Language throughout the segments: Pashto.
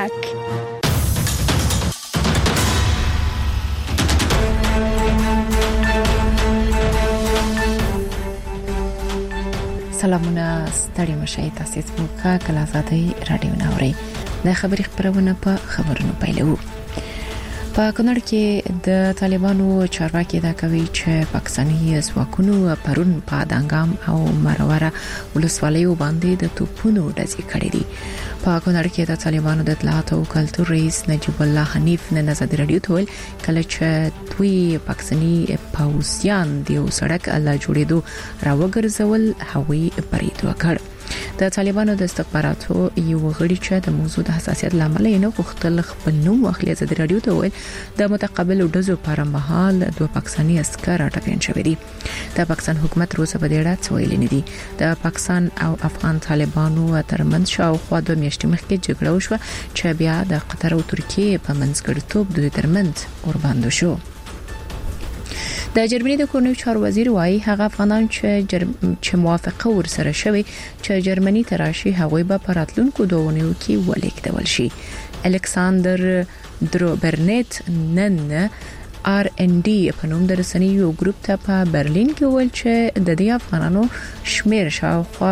غږ. سلامونه ستړي مشي تاسو ته کله آزادۍ رادیو ناوري د خبري خبرونه په خبرونو پیلو. په کونړ کې د طالبانو چارواکي دا کوي چې پاکستاني ځواکونو پرون په دانګام او مروره ولسوالیو باندې د توپونو ډزې کړې دي. په کونړ کې د طالبانو د اطلاعات او کلتور رئیس نجیب الله حنیف نن آزاد رادیو ته ویل کله چې دوی پاکستاني پاوسیان دی او سړک الله جوړېدو راوګرځول هوایي برید وکړ. د طالبانو د استخباراتو یو غړي چې د موضوع د حساسیت لامل یې نو غوښتل خپل نوم واخلي. آزاد رادیو ته ویل د متقابل ډزو پر مهال دوه پاکستاني عسكر اټکان شوي دي. د پاکستان حکومت روسه په دې اړه څه ویلي نه دي. د پاکستان او افغان طالبانو ترمنځ شاوخوا 2 میاشتې مخکې جګړه وشوه چې بیا د قطر او ترکیه په منځګړیتوب دوی ترمنځ ورباندې شو. د جرمني د کورنیو چارو وزیر وايي هغه افغانان چې موافقه ورسره شوی چې جرمني تراشي هغوی به پراتلونکو دوونیو کې ولیکدول شي. الکساندر دروبرنیت نن RND په نوم د رسنیو ګروپ ته په برلین کې ویل چې د دې افغانانو شمیر شاوخوا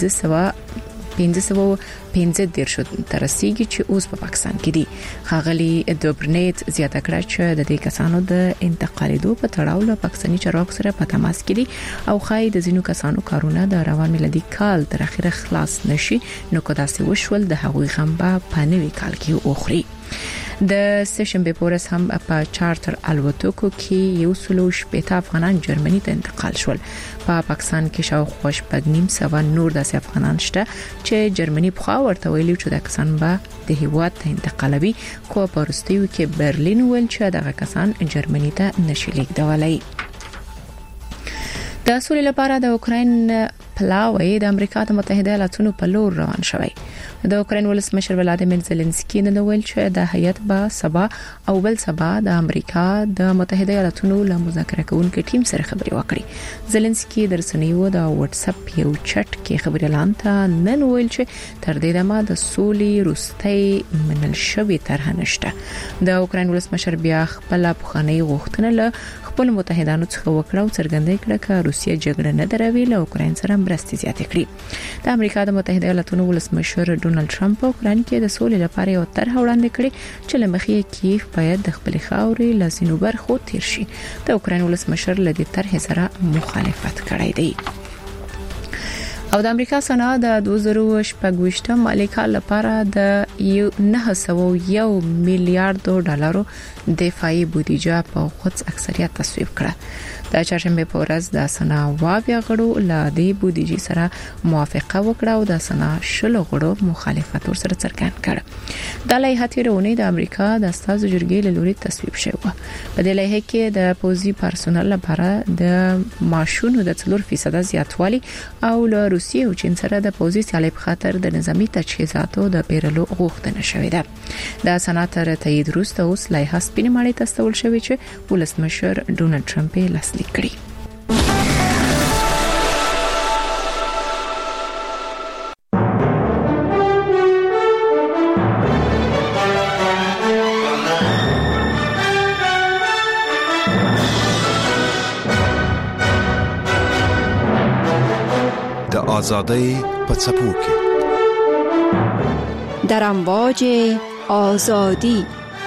1515 ترسيږي چې اوس په پاکستان کې دي. خاغلی دوبرنیت زیاته کړه چې د دې کسانو د انتقالېدو په تړاو له پاکستاني چارواکو سره په تماس کې دي او خای د زینو کسانو کارونه د روان میلادي کال تر اخره خلاص نشي نو کدا سي وشول د هغوی غمبه په نوي کال کې اوخري. د سشنبه پورس هم په چارټر الوتکو کې یو سلوش په افغانان جرمني ته انتقال شول. په پاکستان کې شاوخوا 5.5 نور د افغانان شته چې جرمني په ورته ویلي چې د کسان به د هیواد ته انتقالوي خو په وروستیو کې برلین ویل چې دغه کسان جرمني ته نشي لیکدولای. د سولې لپاره د اوکرين پلاوی د امریکا متحده ایالاتونو په لور روان شوی. د اوکرين ولسمشر ولادیمیر زيلنسکي نن ویل چې د هیئت به سبا او بل سبا د امریکا د متحده ایالاتونو له مذاکره کوونکو ټیم سره خبري وکړي. زيلنسکي د رسنیو د واتس اپ یو چټ کې خبري اعلان ته نن ویل چې تر دې دمه د سولې روستۍ منل شوی طرح نشته. د اوکرين ولسمشر بیا خپل پخوانی غوښتنه له خپل متحدانو څخه وکړه او څرګندې کړه چې روسیه جګړه نه دروي له اوکرين سره مرستې زیاتې کړې. د امریکا د متحده ایالاتونو ولسمشر ډونالد ټرمپ په اوکران کې د سولې لپاره یو طرح وړاندې کړې چې لمخې کیف باید د خپل خاورې لاسینو برخو تیر شي. د اوکران ولسمشر له دې طرح سره مخالفت کړی دی. او د امریکا سنا د 2018 مالي کال لپاره د 901 میلیارډ ډالرو دفاعي بودیجه په خود اکثریت تصویب کړه. د چهارشنبه په ورځ د سنا واویا غړو له دې بودیجې سره موافقه وکړه او د سنا شلو غړو مخالفت ورسره څرګند کړ. د لایحه تیرونې د امریکا د استازو جرګې له لوري تصویب شوی. په دې لایحه کې د پوزي پرسونل لپاره د معاشونو د 4% زیاتوالی او له روسیې او چین سره د پوزي سیالۍ په خاطر د نظامی تجهیزاتو د پیرلو غوښتنه شوې ده. د سناتر تایید وروسته اوس لایحه سپینې ماڼۍ ته استول شوې چې ولسمشر ډونالد ټرمپ یې لاسلیک کړی. د آزادۍ په څپو کې در امواج آزادی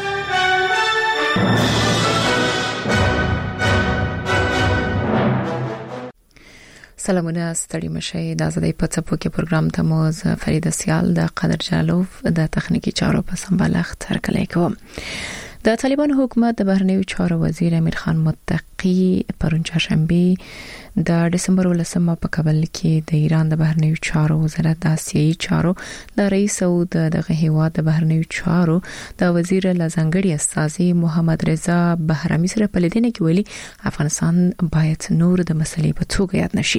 سلامونه ستړي مشي د آزادۍ په څپو کې پروګرام ته مو فرید سیال د قدر جالوف د تخنیکی چارو په سمبالښت هرکلی کوم. د طالبانو حکومت د بهرنیو چارو وزیر امیر خان متقی پرون چهارشنبه د دسمبر 18 په کابل کې د ایران د بهرنیو چارو وزارت د آسیایي چارو د رئیس او دغه هیواد د بهرنیو چارو د وزیر لزنګړي استاذي محمد رضا بهرامي سره په لیدنه کې ویلي افغانستان باید نور د مسلې په توګه یاد نشي.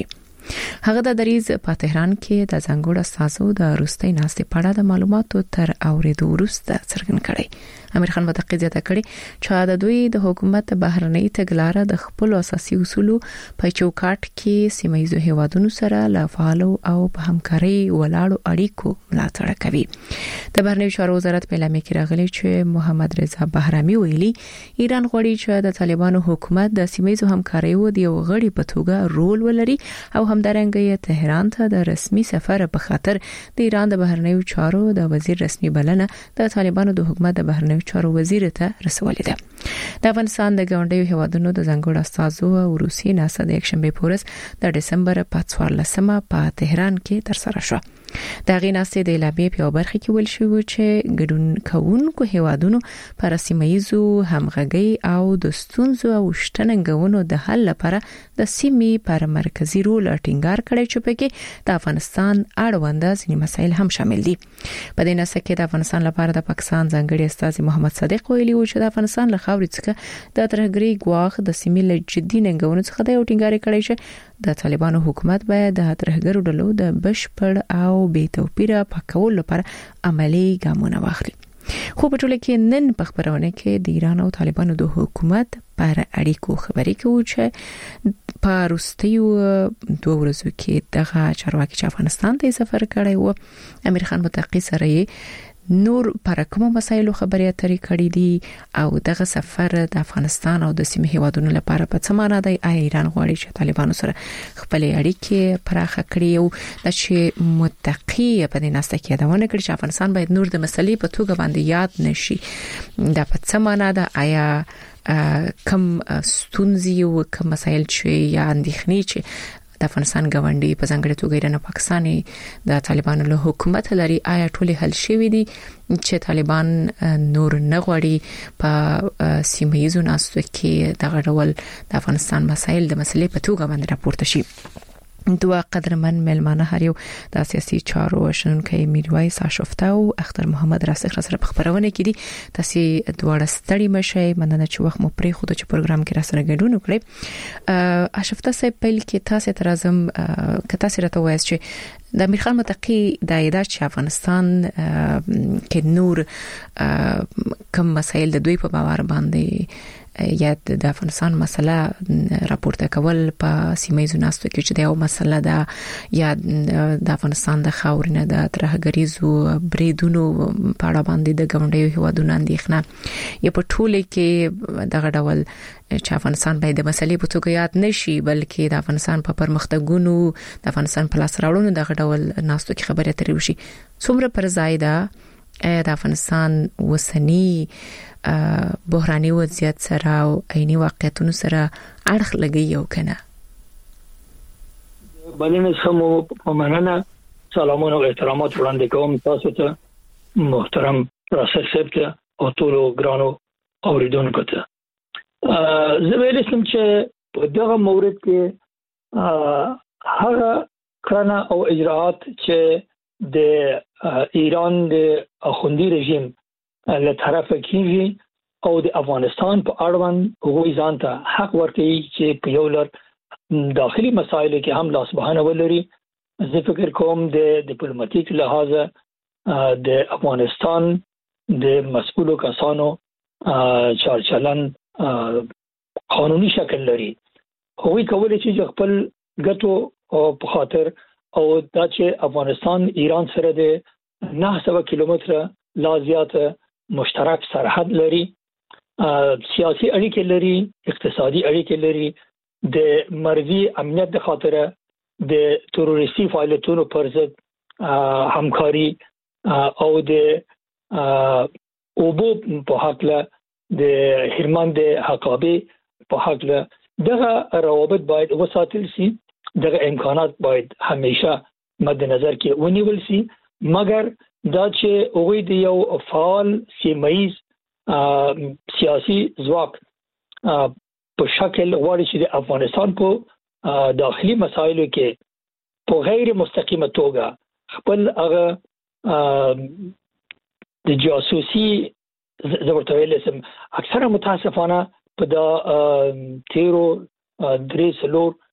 هغه د دریز په تهران کې د ځنګړو استادو د روستي ناستې په اړه د معلوماتو تر اوریدو وروسته څرګند کړي. امیر خان متقی زیاته کړي چې د دوی د حکومت بهرنۍ تګلارې د خپل اساسي اصولو په چوکاټ کې سیمایي هیوادونو سره له فعالو او په همکاري ولاړو اړیکو ملاتړ کوي. د بهرنی چارو وزارت په اعلامیه کې راغلي چې محمد رضا بهرامي ویلي ایران غواړي چې د طالبانو حکومت د سیمایي همکاریو د یو غړي په توګه رول ولري او همدارنګه تهران ته د رسمي سفر په خاطر د ایران د بهرنی چارو د وزیر رسمي بلنه د طالبانو د حکومت د بهرنی چارو وزیر ته رسولې ده. د افغانستان د ګاونډیو هیوادونو د ځنګړو استادو او روسي ناسا د یکشنبه پورس د دسمبر په 14مه په تهران کې ترسره شو. د غیناستې د اعلامیې په برخه کې ویل شو چې ګډون کوونکو هیوادونو پر سیمایي همغږي او د ستونزو او شتننګونو د حل لپاره د سیمې پر مرکزی رول ټینګار کړی چې پکې د افغانستان اړوند ځینې مسایل هم شامل دي. په دې نسخه کې د افغانستان لپاره د پاکستان ځنګړي استاد محمد صادق ویلي و چې د افغانستان له خاورې څخه د ترهګری ګواښ د سیمې له جدي ننګونو څخه د ټینګار کړی چې د طالبانو حکومت باید د ترهګرو ډلو د بشپړ او بې توپیره پاکولو لپاره عملی ګامونه واخلي. خو په ټوله کې نن په خبرونه کې د ایران او طالبانو د حکومت پر اړیکو خبرې کوي چې په وروستیو 2 ورځو کې دغه چارواکي چې افغانستان ته سفر کړی و امیر خان متقی سره نور پر کوم مسایلو خبرې اترې کړې دي او دغه سفر د افغانستان او د سیمې هیوادونو لپاره په څه معنی دی. ایران غواړي چې طالبانو سره خپل اړیکې پراخه کړي او د چې متقی په دې ناسته کې دا ونه کړي چې افغانستان باید نور د مسلې په توګه باندې یاد نشي. دا په څه معنی ده؟ آیا کم ستونزې او کم مسایل چې یا اندېښنې چې د افغانستان ګاونډي په ځنګړي توګه ایران او پاکستان د طالبانو له حکومت لري آیا ټول حل شوی دي چې طالبان نور نه غواړي په سیمایي ناستو کې دغه ډول د افغانستان مسایل د مسلې په توګه باندې راپورته شي. دوه قدرمن ملمانه هر یو د سیاسي چارو شنونکي میرویس آشفته او اختر محمد راسخ سره په خبرونه کې دي. تاسو دواړه ستړي مشئ مننه چې وخت مو پرې خو د پروګرام کې را سره ګډون وکړئ. آشفته صاحب په کې تاسو ترازم که تاسو راته وایي چې د امیر خان متقی د ایدا چې افغانستان کې نور کم مسایل د دوی په باور باندې یا د افغانستان مسله راپورته کول په سیمایي ناستو کې چې دا یو مسله ده یا د افغانستان د خاورینه د ترهګریزو بریدونو په اړه باندې د ګاونډیو هیوادونو اندېښنه یا په ټوله کې دغه ډول چې افغانستان باید د مسلې په توګه یاد نشي بلکې د افغانستان په پرمختګونو د افغانستان په لاس راوړنو دغه ډول ناستو کې خبرې اترې وشي. څومره پر ځای ده د افغانستان وسنی بحراني وضعیت سره او عیني واقعیتونو سره اړخ لګي او کنه؟ بلنه سمو مننه سلامونه او احترامات وړاندې کوم تاسو ته محترم راسخ صاحب ته او ټول ګرانو اوریدونکو ته. زه ویل سم چې په دغه مورد کې هغه کړنه او اجراءات چې د ایران د اخوندي رژیم له طرفه کیږي او د افغانستان په اړوند هغوی ځان ته حق ورکوي چې په یو لړ داخلي مسایلو کې هم لاس بهانه ولري. زه فکر کوم د ډیپلوماټیک لحاظه د افغانستان د مسؤلو کسانو چارچلن قانوني شکل لري. هغوی کولی چې خپل ګټو په خاطر او دا چې افغانستان ایران سره د 900 کیلومتره لا زیاته مشترک سرحد لري، سیاسي اړیکې لري، اقتصادي اړیکې لري، د مرزي امنیت د خاطره د تروریستي فعالیتونو پر ضد همکاري او د اوبو په حق له د هرمند حقابه په حق له دغه روابط باید وساتل شي. دغه امکانات باید همیشه مد نظر کې ونیول شي، مګر دا چې هغوی د یو فعال سیمایي سیاسي ځواک په شکل غواړي چې د افغانستان په داخلي مسایلو کې په غیر مستقیمه توګه خپل هغه د جاسوسي زورته ویل سم اکثره متاسفانه په دا تیرو درې سلور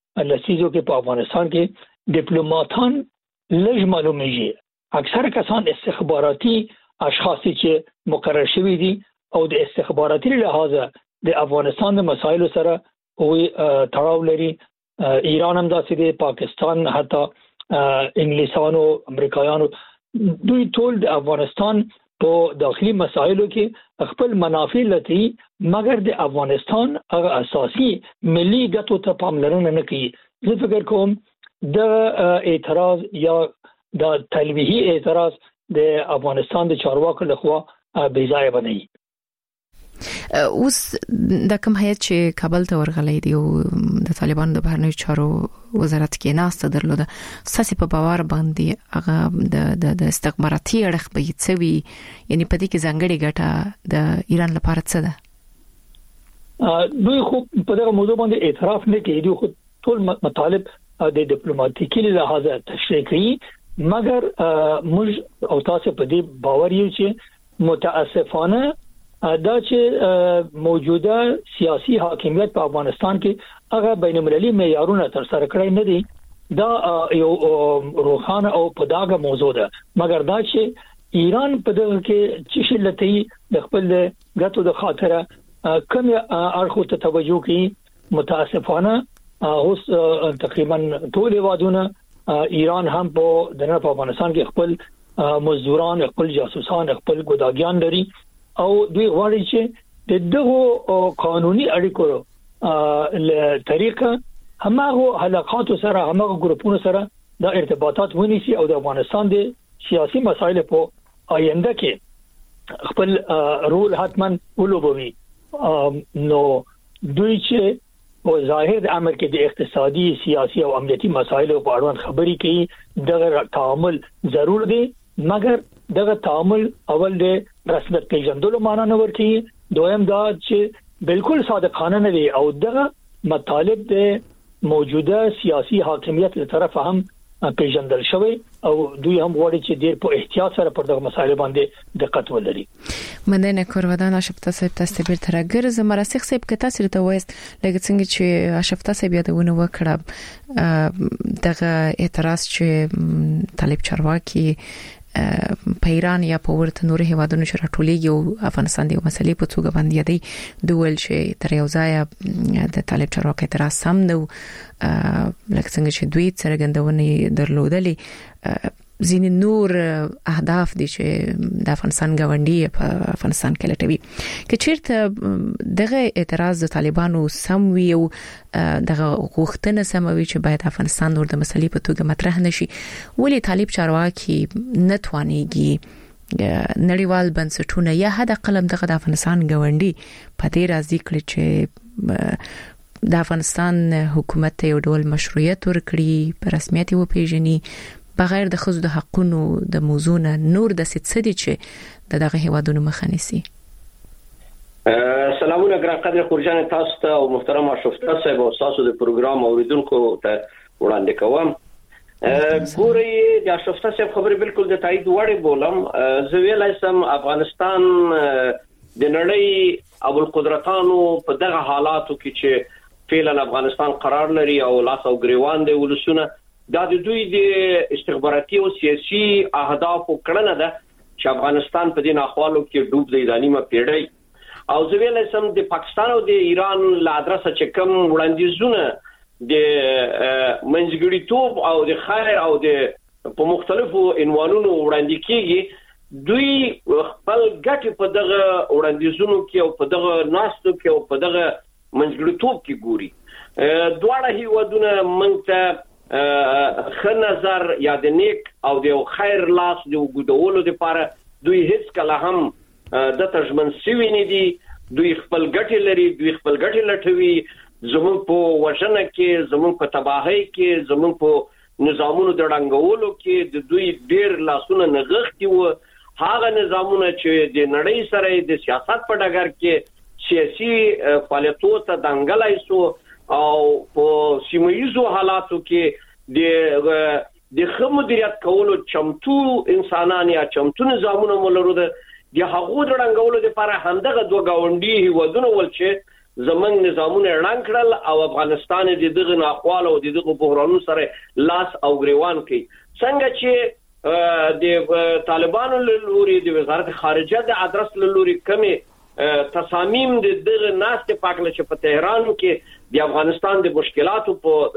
لسیزو کې په افغانستان کې ډیپلوماټان لږ معلومیږي اکثر کسان استخباراتي اشخاص چې مقرر شوي دي او د استخباراتي لحاظه د افغانستان د مسایلو سره وي تړاو لري ایران هم داسې دی پاکستان حتی انګلیسانو امریکایانو دوی ټول د افغانستان په داخلي مسایلو کې خپل منافع لټي مګر د افغانستان هغه اساسي ملي ګټو ته پاملرنه نه کوي زه فکر کوم د اعتراض یا د تلویحي اعتراض د افغانستان د چارواکو لخوا بې ځایه بنئ اوس د کوم هیئت چې کابل ته ورغلی دی او د طالبانو د بهرنیو چارو وزارت کې ناسته درلوده ساسي په باور باندې هغه د استخباراتي اړخ به یڅوي یعنی په دې کې ځانګړي ګټه د ایران لپاره څه ده دوی خو په دغه موضوع باندې اعتراف نه کوي دوی خو ټول مطالب د ډیپلوماټیکي لحاظه تشریح کوي مګر موږ او تاسو په دې باور یو چې متاسفانه دا چې موجوده سیاسي حاکمیت په افغانستان کې هغه بین المللي معیارونه تر سره کړی نه دي دا یو روخانه او په داګه موضوع ده مګر دا چې ایران په دغه کې چې لته د خپل غټو د خاطره کوم اړخو ته توجه کوي متاسفانه اوس تقریبا ټول وادونه ایران هم په افغانستان کې خپل مزدوران خپل جاسوسان خپل ګداګیان لري او دوی غواړي چې د دغه قانوني اړیکو له طریقه همغه حلقات سره همغه ګروپونو سره د ارتباطات ونیسي او د افغانستان د سیاسي مسایلو په آینده کې خپل رول حتما ولوبوي نو دوی چې په ظاهر د امر کې د اقتصادي سیاسي او امنیتي مسایلو په اړه خبري کوي دغه تعامل ضرور دی مګر دغه تعامل اول د رسمیت پیژندلو معنا نه ورکي دویم دا چې بالکل صادقانه نه دی او دغه مطالب د موجوده سیاسي حاکمیت له طرفه هم پیژندل شوی او دوی هم غواړي چې ډیر په احتیاط سره پر دغه مسایل باندې دقت ولري مننه کورودان اشفتا صاحب تاسو به ترګر زمراسخ صاحب کې تاسو ته وایست لکه څنګه چې اشفتا صاحب یادونه وکړه دغه اعتراض چې طالب چارواکي په ایران یا په ورته نور هیوادونو چې راټولېږي او افغانستان د مسلې په توګه باندې دی دوول چې تر یو ځای د طالب چارواکي اعتراض سم نو لکه څنګه چې دوی څرګندونه درلودلې ځینې نور اهداف دي چې د افغانستان غونډي په افغانستان کې لټوي چې چیرته دغه اعتراض د طالبانو سم وي او دغه غوښتنه سم وي چې باید افغانستان نور د مسلې په توګه مطرح نشي ولې طالب چارواکي نتوانيږي نړیوال بنسټونه یا حد قلم دغه د افغانستان غونډي په دې راځي کړي چې د افغانستان حکومت یو ډول مشروعیت ورکړي په رسمیت وپیژني بغیر د خزو د حقونو د موضوع نور د ستسدي چې دغه هیوادونو مخنيسي سلامونه ګران قدر خورجان تاسو ته او محترم اشرفتا صاحب او تاسو د پروګرام اوریدونکو ته وړاندې کوم ګوري د اشرفتا صاحب خبره بالکل د تایید وړي بولم زه ویلای سم افغانستان د نړۍ ابو القدرتانو په دغه حالاتو کې چې فعلا افغانستان قرار لري او لاس او ګریوان دی ولسونه دا د دوی د استخباراتي او سیاسي اهداف کړنه ده چې افغانستان په دې احوالو کې ډوب دی د نیمه پیړۍ او زه ویلای سم د پاکستان او د ایران له ادرسه چې کوم وړاندیزونه د منځګړیتوب او د خیر او د په مختلفو عنوانونو وړاندې کیږي دوی خپل ګټ په دغه وړاندیزونو کې او په دغه ناستو کې او په دغه منځګړیتوب کې ګوري دواړه هیوادونه موږ ته خ نظر یا د نیک او د خیر لاس د وګړو لپاره دوی هیڅ کله هم د ترجمن سوي نه دي دوی خپل ګټې لري دوی خپل ګټې لټوي زموږ په وژنه کې زموږ په تباہي کې زموږ په نظامونو د ډنګولو کې د دوی ډیر لاسونه نغښتي وو هغه نظامونه چې د نړۍ سره د سیاست په ډګر کې سیاسي فعالیتونو ته دنګلای سو او په سیمایي حالاتو کې د خمدریت کولو چمتو انسانان یا چمتو نظامونه مولرو د هغه درنګولو لپاره همدغه دوه گاونډي هیوادونه ول چې زمنګ نظامونه اعلان کړل او افغانستان د دغه ناخوال او دغه بحرانونو سره لاس او غریوان کوي. څنګه چې د طالبانو لوري د وزارت خارجه د ادرس لوري کمی تصامیم د دغه ناست پاکله چې په تهران کې د افغانستان د مشکلاتو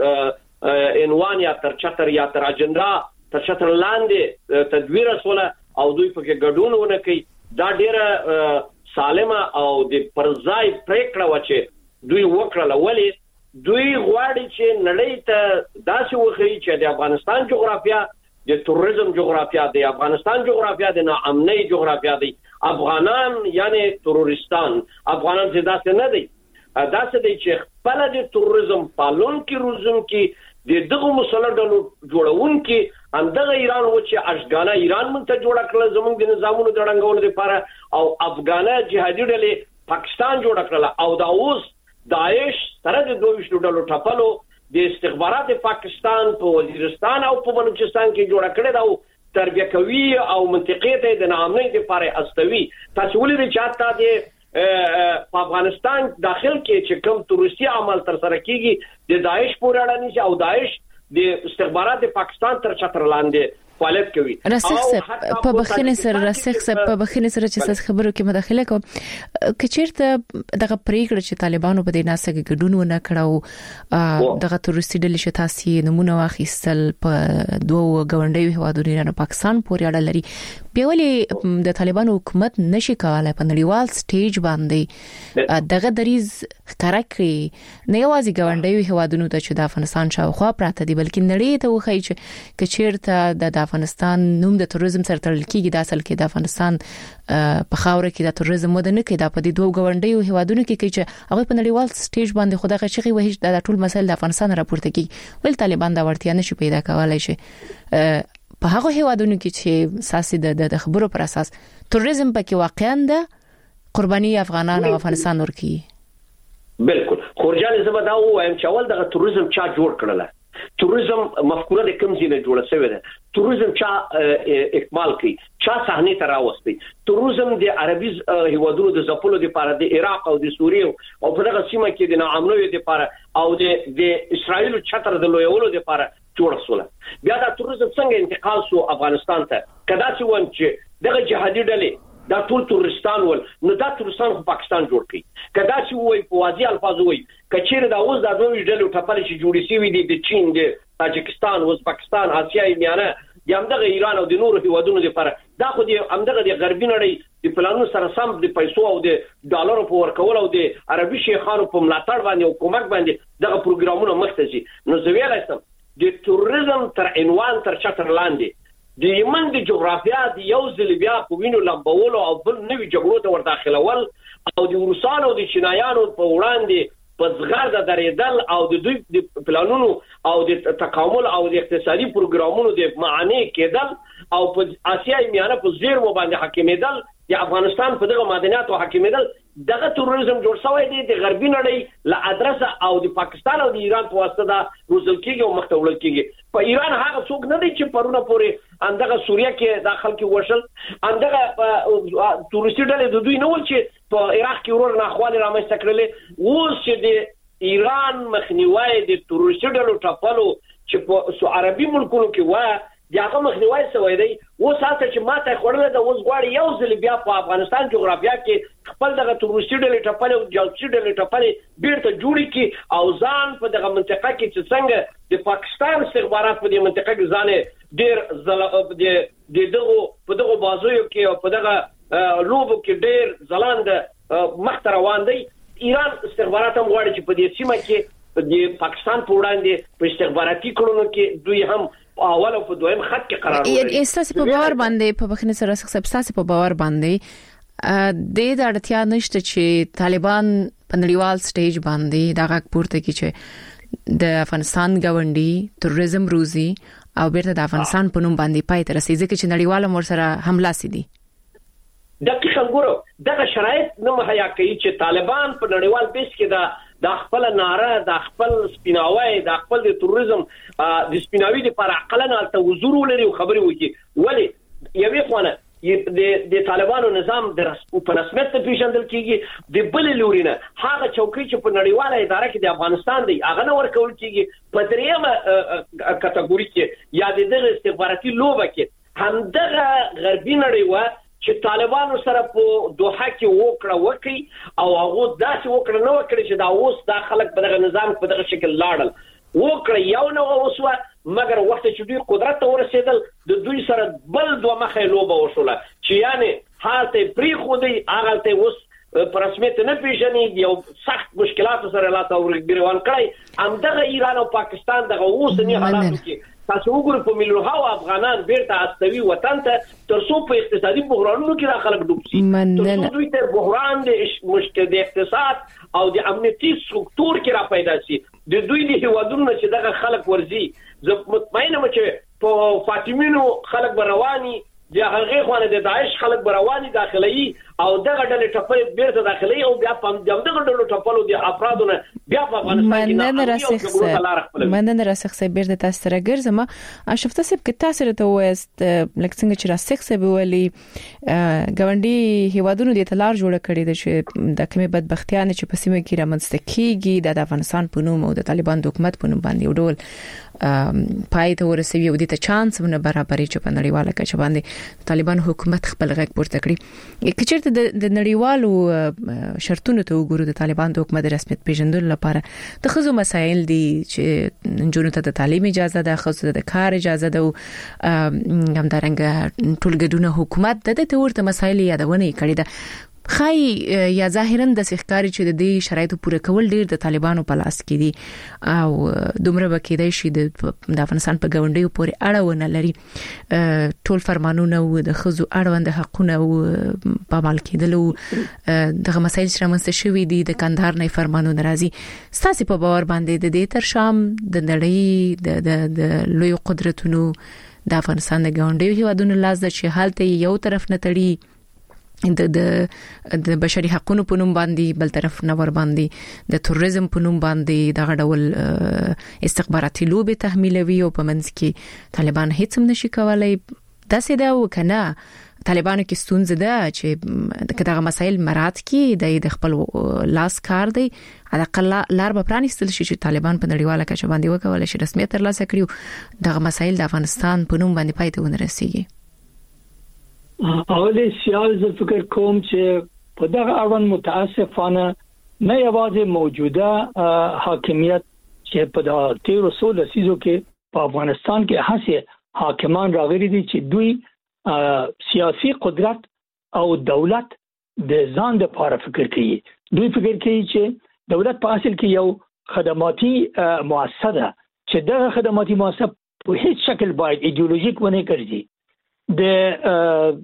په عنوان یا تر چتر یا تر اجنډا تر چتر لاندې تدویر سره او دوی په ګډون ونه کوي. دا ډیره سالمه او د پرځای پریکړه و چې دوی وکړه. ولې دوی غواړي چې نړۍ ته داسې وښيي چې د افغانستان جغرافیا د توریزم جغرافیا دی، افغانستان جغرافیا د ناامنۍ جغرافیا دی. افغانان یعنی تروریستان افغانان زیاده نه دی، داسې دی چې خپل د توریزم پالون کې روزم کې د دغه مسلډلو جوړون کې همدغه ایران و چې اشغاله ایران مونږ ته جوړ کړل زموږ د نظامونو د ړنګولو لپاره او افغانه جهادي ډلې پاکستان جوړ کړل او دا اوس داعش سره د 22 ډلو ټپلو د استخبارات پاکستان په وزیرستان او په بلوچستان کې جوړ کړل او تربیه کوي او منطقې ته د نامنۍ لپاره استوي. تاسو ولې چاته د په افغانستان داخل کې چې کوم تروریستي عمل تر سره کیږي د داعش پورې اړه نشي او داعش د استخبارات پاکستان تر چتر لاندې فعالیت کوي. رسخ په بخښنې سره چې تاسو خبرو کې مداخله کوم کچیرته دغه پریکړه چې طالبانو په دې ناسه کې ګډون ونه کړو دغه تروریستي ډلې چې تاسو نمونه واخیستل په دوه غونډیو هوادونو ایران او پاکستان پورې اړه لري، بیا ولې د طالبانو حکومت نشي کولای په نړیوال سټیج باندې دغه دریز ښکارا کړي نه یوازې غونډیو هوادونو ته چې د افغانستان شاوخوا پراته دي بلکې نړۍ ته وخی چې کچیرته د افغانستان نوم د تروریزم سره تړل کیږي د اصل کې د افغانستان په خاور کې د تروریزم مده نه کې د په دې دوه غونډیو هوادونو کې چې هغه په نړیوال سټیج باندې خدای غشي وهي د ټول مسایل د افغانستان راپورته کیږي ول طالبان دا ورتیا نشي پیدا کولای شي په هغه هوادونو کې چې ساسي د خبرو پر اساس تروریزم پکې واقعا د قرباني افغانان او افغانستان ورکی. بالکل خورجان زما دا وایم چې اول دغه تروریزم چا جوړ کړل. تروریزم مفکوره د کوم ځای نه جوړه شوې ده. تروریزم چا اکمال کوي، چا صحنه ته راوستي. تروریزم د عربي هیوادونو د ځپلو لپاره د عراق او د سوریه او په دغه سیمه کې د ناامنۍ لپاره او د اسرایل چتر د لویولو لپاره جوړ شول. بیا دا تروریزم څنګه انتقال شو افغانستان ته؟ کدا چې ون چې دغه جهادي ډلې دا ټول تورستان ول نو دا تورستان په پاکستان جوړ کړي. کدا چې وای په واضح الفاظ وای کچېره دا اوس د دوه ډلو ټپل چې جوړې شوی دي د چین د تاجکستان او پاکستان آسیای میانه د همدغه ایران او د نورو هیوادونو لپاره دا خو د همدغه د غربي نړۍ د پلانونو سره سم د پیسو او د ډالرو په ورکول او د عربي شیخانو په ملاتړ باندې او کومک باندې دغه پروګرامونه مخته شي. نو زه ویلایم د تورریزم تر عنوان تر چتر لاندې د یمن د جغرافیا د یو ځل بیا په وینو لمبولو او بل نوې جګړو ته ورداخلول او د روسانو او د چینایانو په وړاندې په زغرده درېدل او د دوی د پلانونو او د تکامل او د اقتصادي پروګرامونو د معنی کېدل او په آسیای میانه په زیرمو باندې حاکمیدل د افغانستان په دغه معدنیاتو حاکمیدل دغه تروریزم جوړ شوی دی د غربي نړۍ له ادرسه او د پاکستان او د ایران په واسطه دا روزل کېږي او مخته وړل کېږي. په ایران هغه څوک نه دی چې پرونه پورې اندغه سوریه کې داخل کې وشل اندغه تورستي ډلې د دوی نه ول چې په عراق کې ورور ناخواله رامنځته کړلې. اوس چې د ایران مخنیوي د تورستي ډلو ټاپلو چې په عربي ملکونو کې و دغه مخنیوي سوی دی. اوس هڅه چې ماته خورله د اوس غواړي یو ځل بیا په افغانستان جغرافیا کې خپل دغه تورستي ډلې ټاپلې او جاسوسي ډلې ټاپلې بیرته جوړي کی او ځان په دغه منطقه کې چې څنګه د پاکستان استخبارات په دې منطقه کې ځانه ډیر د دغه بازویو کې او په دغه لوبو کې ډیر ځلاند مخ روان دی. ایران استخبارات هم غواړي چې په دې سیمه کې د پاکستان په وړاندې په استخباراتي کړنو کې دوی هم اول او په دویم خط کې قرار ورکړي. استاسي په باور باندې په بخنه سره استاسي په باور باندې د اړتیا نشته چې طالبان په نړیوال سټیج باندې دا غږ پورته کړي چې د افغانستان غونډي تروریزم روزي او بیرته د افغانستان په نوم باندې پای ته رسیږي چې نړیوال مور سره حمله سي. دقیقاً ګورو دغه شرایط نه مهیا کوي چې طالبان په نړیوال بیس کې د خپل ناره د خپل سپیناوي د خپل د تروریزم د سپیناوي لپاره عقلانه ته حضور ولري او خبري وکړي. ولی یوې خونه د طالبانو نظام د په رسمیت پیژندل کیږي د بل لورینه هغه چوکۍ چې په نړیواله اداره کې د افغانستان دی هغه نه ورکول کیږي په دریمه کټګوري کې یا د استخباراتي لوبه کې همدغه غربي نړۍ چې طالبانو سره په دوحه کې وکړه او هغه داسې وکړه نو وکړي چې دا اوس د خلک په دغه نظام په دغه شکل لاړل وکړه یو نو اوسه مګر وخت چې دوی قدرت ته ورسېدل د دوی سره بل دوه مخې لوبه وشوله چې یعنی حالت پری خودي هغه ته اوس پر رسمیت نه پیژني یو سخت مشکلات سره لا تاوریږي کړی همدغه ایران او پاکستان دغه اوسنی حالاتو کې تاسو وګورئ په میلیونونو افغانان بیرته استوي وطن ته ترڅو په اقتصادي بحرانونو کې داخله ډوبسي ترڅو دوی ته بحران د مشکل د اقتصاد او د امنیتي سترکتور کې را پیدا شي د دوی د هیوادونو چې دغه خلک ورزي زه مطمئنه چې په فاطمینو خلک برواني د هغه خوانه د داعش خلک برواني داخلي او دغه ډلې ټپل بیرته داخلي او بیا په دغه ډلو ټپلو د افرادونه بیا په افغانستان کې مننه راسخ بیرته تاسو سره ګرځم اشرفته صاحب کې تاسو ته وایست لکه څنګه چې راسخ صاحب ویلي ګوندی هیوادونو د تلار جوړ کړي د د کومه بدبختیانه چې په سیمه کې رامنځته کیږي د افغانستان په نوم او د طالبان د حکومت په نوم باندې ډول پای ته ورسوي او د ته چانس ونه برابرۍ چې په نړیواله کچه باندې طالبان حکومت خپل غږ پورته کړی کچېرته د نړیوالو شرطونو ته وګورو د طالبان د حکومت رسمیت پیژندلو لپاره د خزو مسایل دي چې جنونو ته د تعلیم اجازه ده خزو د کار اجازه ده همدارنګه ټولګډونه حکومت د دې ورته مسایل یادونه کړې ده خای یا ظاهرا د سحکاري چې د دې شرایطو پوره کول ډیر د طالبانو په لاس کې دي او دومره بکیدای شي د افغانستان په ګوندیو پورې اړه لري ټول فرمانونه او د خزو اړوند حقونه او په عمل کېدلو دغه مسایل چې رامنځته شوي دي د کندهار نه فرمانونه راځي ستاسو په باور باندې د دې تر شام د نړۍ د لوی قدرتونو د افغانستان د ګوندیو هیوادونو لاس د چې حالت یو طرف نه تړي د بشري حقوقو په نوم باندې بل طرف نه ور باندې د تروریزم په نوم باندې دغه ډول استخباراتي لوبې تحمیلوي او په منځ کې طالبان هیڅ هم نشي کولای داسې دا وکنه طالبانو کې ستونزه ده چې دغه مسایل مراد کې د خپل لاس کار دی علاقه لار به پرانیستل شي چې طالبان په نړیواله کچه باندې وکولای شي رسمیت ترلاسه کړي دغه مسایل د افغانستان په نوم باندې پای ته ورسیږي اول سیال ز فکر کوم چې په دغه اړوند متاسفانه نه یوازې موجوده حاکمیت چې په د 1300 لسیزو کې په افغانستان کې هڅه حاکمان راغلي دي چې دوی سیاسي قدرت او دولت د ځان لپاره فکر کوي دوی فکر کوي چې دولت په اصل کې یو خدماتي مؤسسه ده چې دغه خدماتي مؤسسه په هیڅ شکل باید ایدئولوژیک ونه ګرځي د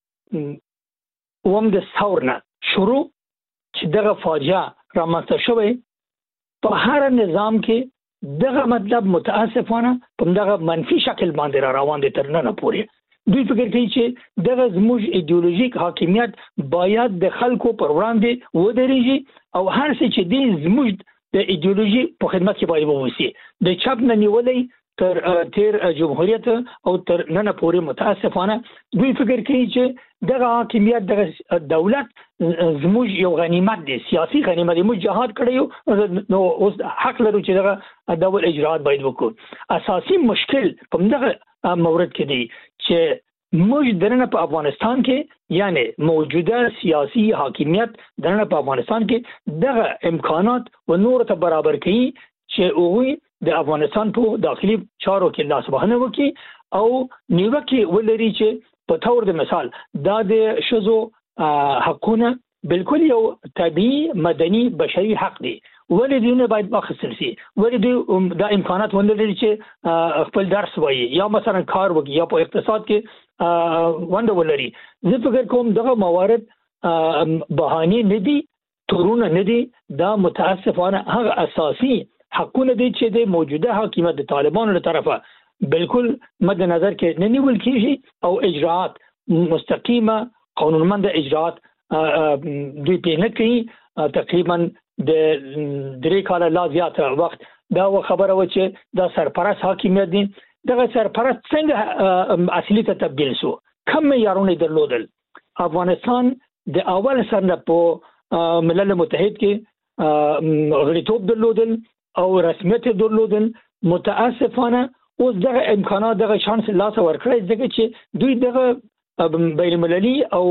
د ثورنا شروع چې دغه فاجعه رامنځته شوې په هر نظام کې دغه مطلب متاسفانه په دغه منفي شکل باندې روان دي تر نن پورې دوی فکر کوي چې دغه زموږ ایدئولوژیک حاکمیت باید د خلکو پر وړاندې ودرېږي او هر څه چې دې زموږ د ایدئولوژي په خدمت کې باید ووسی د چپ نه نیولې تر تیر جمهوریت او تر نن پورې متاسفانه دوی فکر کوي چې دغه حاکمیت دغه دولت زموږ یو غنیمت دی سیاسي غنیمت دی موږ جهاد کړیو نو اوس حق لرو چې دغه ډول اجراءات باید وکړو اساسي مشکل په دغه مورد کې دی چې موږ درنه په افغانستان کې یعنی موجوده سیاسي حاکمیت درنه په افغانستان کې دغه امکانات و نور ته برابر کړي چې اووی د افغانستان په داخلي چارو کې لاسوهنه وکړي او نیوکه ولري چې په تور د مثال د شذو حقونه بالکل یو طبيعي مدني بشري حق دی ولې دونه باید اخیستل شي ولې د امکانات ولري چې خپل درس وایي یا مثلا کار وکړي یا په اقتصاد کې ونده ولري زه فکر کوم دغه موارد بهانه نه دي تورونه نه دي دا متاسفانه هغه اساسي حقونه دي چې د موجوده حکومت د طالبانو له طرفه بالکل مد نظر کې نه نیول کیږي او اجراءات مستقیمه قانونمند اجراءات دوی په نه کوي تقریبا د 3 کال لا زیاته وخت دا خبره و چې دا سرپرست حکومت دي دغه سرپرست څنګه اصلي ته تبدیل شو کم معیارونه درلودل. افغانستان د اول سره په ملل متحد کې غړیتوب درلودل او رسمیت درلودل. متاسفانه اوس دغه امکانات دغه شانس لاس ورکړی ځکه چې دوی دغه بین المللي او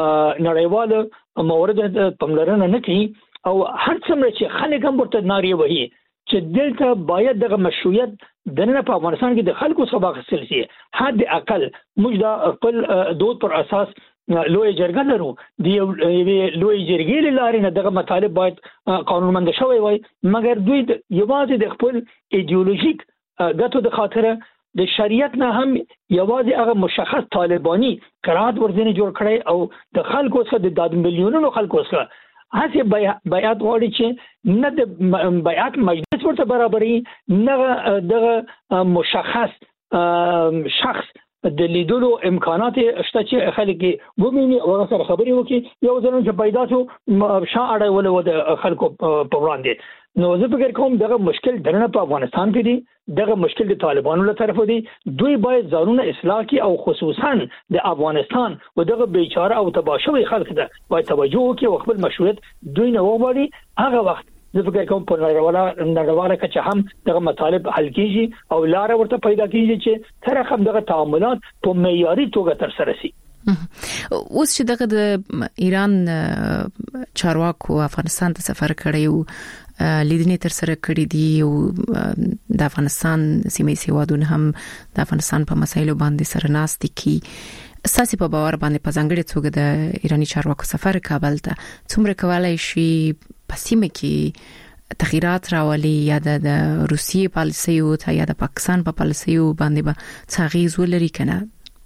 نړیوال موارد پاملرنه نه کوي او هر څومره چې خلک هم ورته ناري وهي چې دلته باید دغه مشروعیت دنه په افغانستان کې د خلکو څخه واخیستل شي. حد اقل موږ د خپل دود پر اساس لوی جرګه لرو. د لوی جرګې لارې نه دغه مطالب باید قانونمند شوی وي، مګر دوی یوازې د خپل ایدئولوژیک ګټو د خاطره د شریعت نه هم یوازې هغه مشخص طالبانی قرارات ورځنی جوړ کړي او د خلکو څخه د ملیونونو خلکو څخه هڅه بیعت غواړي چې نه د بیعت مجلس ورته برابرې نه دغه مشخص شخص د لیدلو امکانات شته چې خلک وګوري او سره خبري وکړي. یو ځل چې پیدا شو شاعر ولې د خلکو په وړاندې نو زه فکر کوم دغه مشکل درنه په افغانستان کې دی، دغه مشکل د طالبانو له طرفه دی. دوی باید ځانونه اصلاح کړي او خصوصا د افغانستان او دغه بیچاره او تباشوي خلک ته باید توجه وکړي او خپل مشروعیت دوی نه وغواړي. هغه وخت زه فکر کوم په نړیواله کچه هم دغه مطالب حل کیږي او لار ورته پیدا کیږي چې تر هغه دغه تعاملات په معیاري توګه تر سره شي. اوس چې دغه د ایران چارواکو افغانستان ته سفر کړی او لیدنې تر سره کړې دي او د افغانستان سیمې سیوادونه هم د افغانستان په مسایلو باندې سره ناست دي. اساسي په باور باندې په ځانګړي توګه د ایرانی چارواکو سفر کابل ته څومره کولای شي په سیمه کې تغیرات راولي یا د روسیې پالیسي او یا د پاکستان په پالیسي باندې به تغییر ولري کنه؟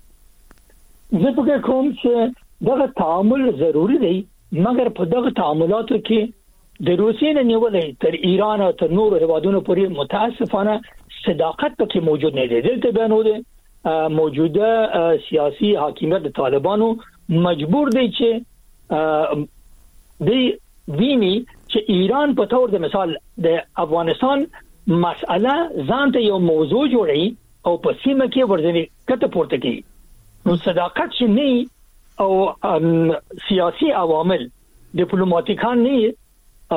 زه فکر کوم چې دغه تعامل ضروری دی، مګر په دغه تعاملاتو کې د روسیې نه نیولې تر ایران او تر نورو هیوادونو پورې متاسفانه صداقت پکې موجود نه دی. دلته بیانوده موجوده سیاسي حاکمیت د طالبانو مجبور دی چې دی ویني چې ایران په تور د مثال د افغانستان مسأله ځانته یو موضوع جوړي او په سیمه کې ورځنی کته پورته کوي. نو صداقت چې نه او سیاسي عوامل ډیپلوماټیکان نه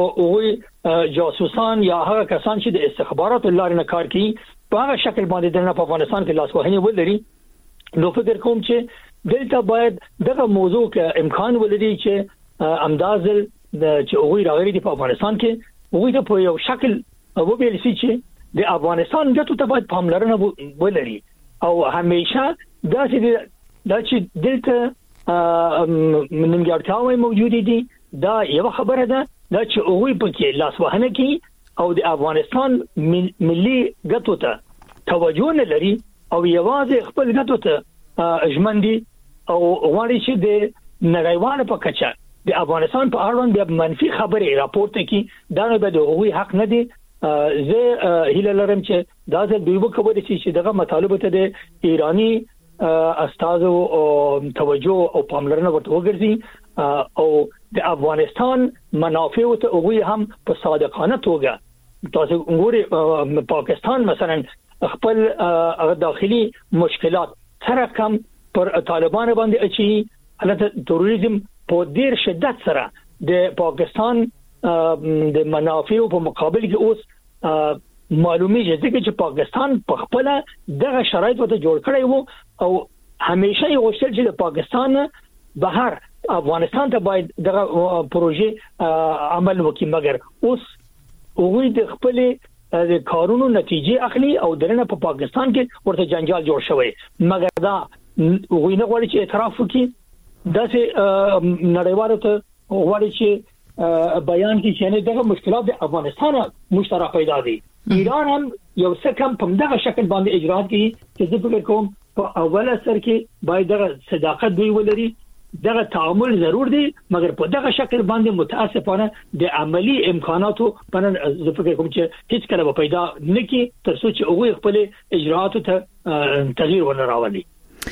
او جاسوسان یا هغه کسان چې د استخباراتو لارې نه کار کوي په هغه شکل باندې د افغانستان کې لاسوهنه ولري. نو فکر کوم چې دلته باید دغه موضوع کې امکان ولري چې امدازل چې اوغوی راغلي دي په افغانستان کې اوغوی ته په یو شکل وبېل شي چې د افغانستان ګټو ته باید پاملرنه ولري او همیشه دا چې دلته منګړتاوي موجود دي. دا یو خبره ده دا چې اوغوی پکې لاسوهنه کوي او د افغانستان ملي ګټو ته توجه نه لري او یوازې خپل ګټو ته ژمندي او غواړي چې د نړیوال په کچه د افغانستان په اړه د منفي خبرې راپورته کوي. دا نه د اوغوی حق نه دی. زه هیله لرم چې دا د دوی وکولای شي چې دغه مطالبه ته د ایرانی استادو توجه او پاملرنه ورته وګرځي او د افغانستان منافع ته اوغوی هم په صادقانه توګه تاسو وګورئ پاکستان مثلا خپل داخلي مشکلات سره کم پر طالبان باندې اچي. حالت تروریزم په ډیر شدت سره د پاکستان د منافع په مقابل کې اوس معلومیږي چې پاکستان په خپل دغه شرایط ته جوړ کړی وو او همیشه یې غوښتل چې د پاکستان بهر افغانستان ته باید دغه پروژې عمل وکړي، مګر اوس وګورئ د خپل د کارونو نتیجې اخلي او درنه په پاکستان کې ورته جنجال جوړ شوی. مګر دا وګورئ نه غواړي چې اعتراف وکړي، داسې نړیوالو ته غواړي چې بیان کې چې دغه مشکلات د افغانستان مشترک پیدا دي. ایران هم یو څه کم په دغه شکل باندې اجرات کوي چې زه فکر کوم په اوله سر کې باید دغه صداقت دوی ولري. دغه تعامل ضرور دی، مګر په دغه شکل باندې متاسفانه د عملی امکاناتو په زه فکر کوم چې هیڅ کله پیدا نه کی تر څو چې هغه خپل اجراتو ته تغییر ونه راولي.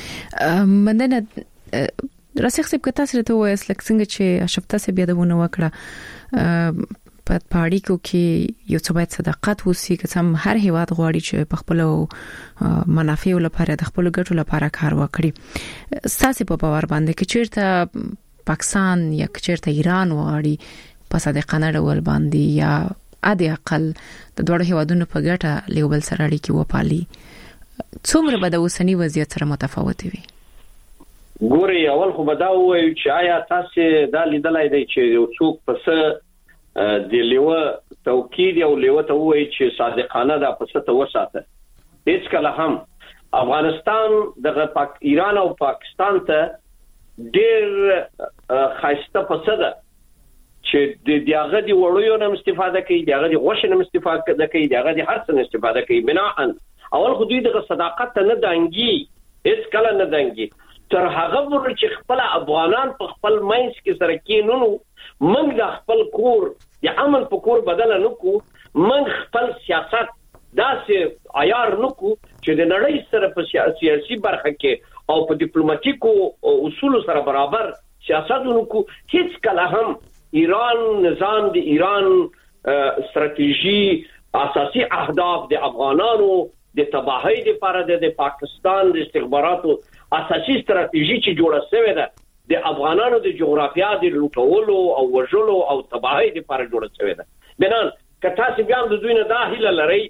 مننه راسخ سب که تاسو ته وایي لکه څنګه چې اشفتا سه بیا دونه وکړه نسبت پاړیکو کې یو څه باید صداقت وسی که سم هر هیواد غواړي چې په خپل منافع لپاره د خپل ګټو لپاره کار وکړي ساسي په باور باندې کې چیرته پاکستان یا چیرته ایران غواړي په صادقانه ډول باندې یا ادي اقل د دوه هیوادونو په ګټه لیوبل سره اړیکې وپالي څومره به د اوسنی وضعیت سره متفاوت وي ګوري اول خو بدا وایي چې آیا تاسو دا لیدلای دی چې یو څوک پس د لیوه توکید یو لیوه ته وایي چې صادقانه دا پس ته وساته هیڅ کله هم افغانستان د ایران او پاکستان ته ډېر خاصه پس ده چې د دیغه دی وړو نه استفاده کوي دیغه دی غوښه نه استفاده کوي دیغه دی هر څه استفاده کوي بناء اول خو دوی د صداقت نه دانګي هیڅ کله نه دانګي تر هغه ورته چې خپل افغانان په خپل مینس کې سره کېنونو موږ د خپل کور د امن په کور بدل نه کو موږ خپل سیاست داسې عیار نه کو چې د نړۍ سره په سیاسي برخه کې او په ډیپلوماټیکو اصول سره برابر سیاست نه کو هیڅ کله هم ایران نظام د ایران استراتیژي اساسي اهداف د افغانانو د تباہی لپاره د پاکستان د استخباراتو اساسي استراتیژي چې جوړه شوې ده د افغانانو د جغرافیا د لوټولو او وژلو او تباہی لپاره جوړه شوې ده بنان که تاسو بیا د دوی نه داخله لري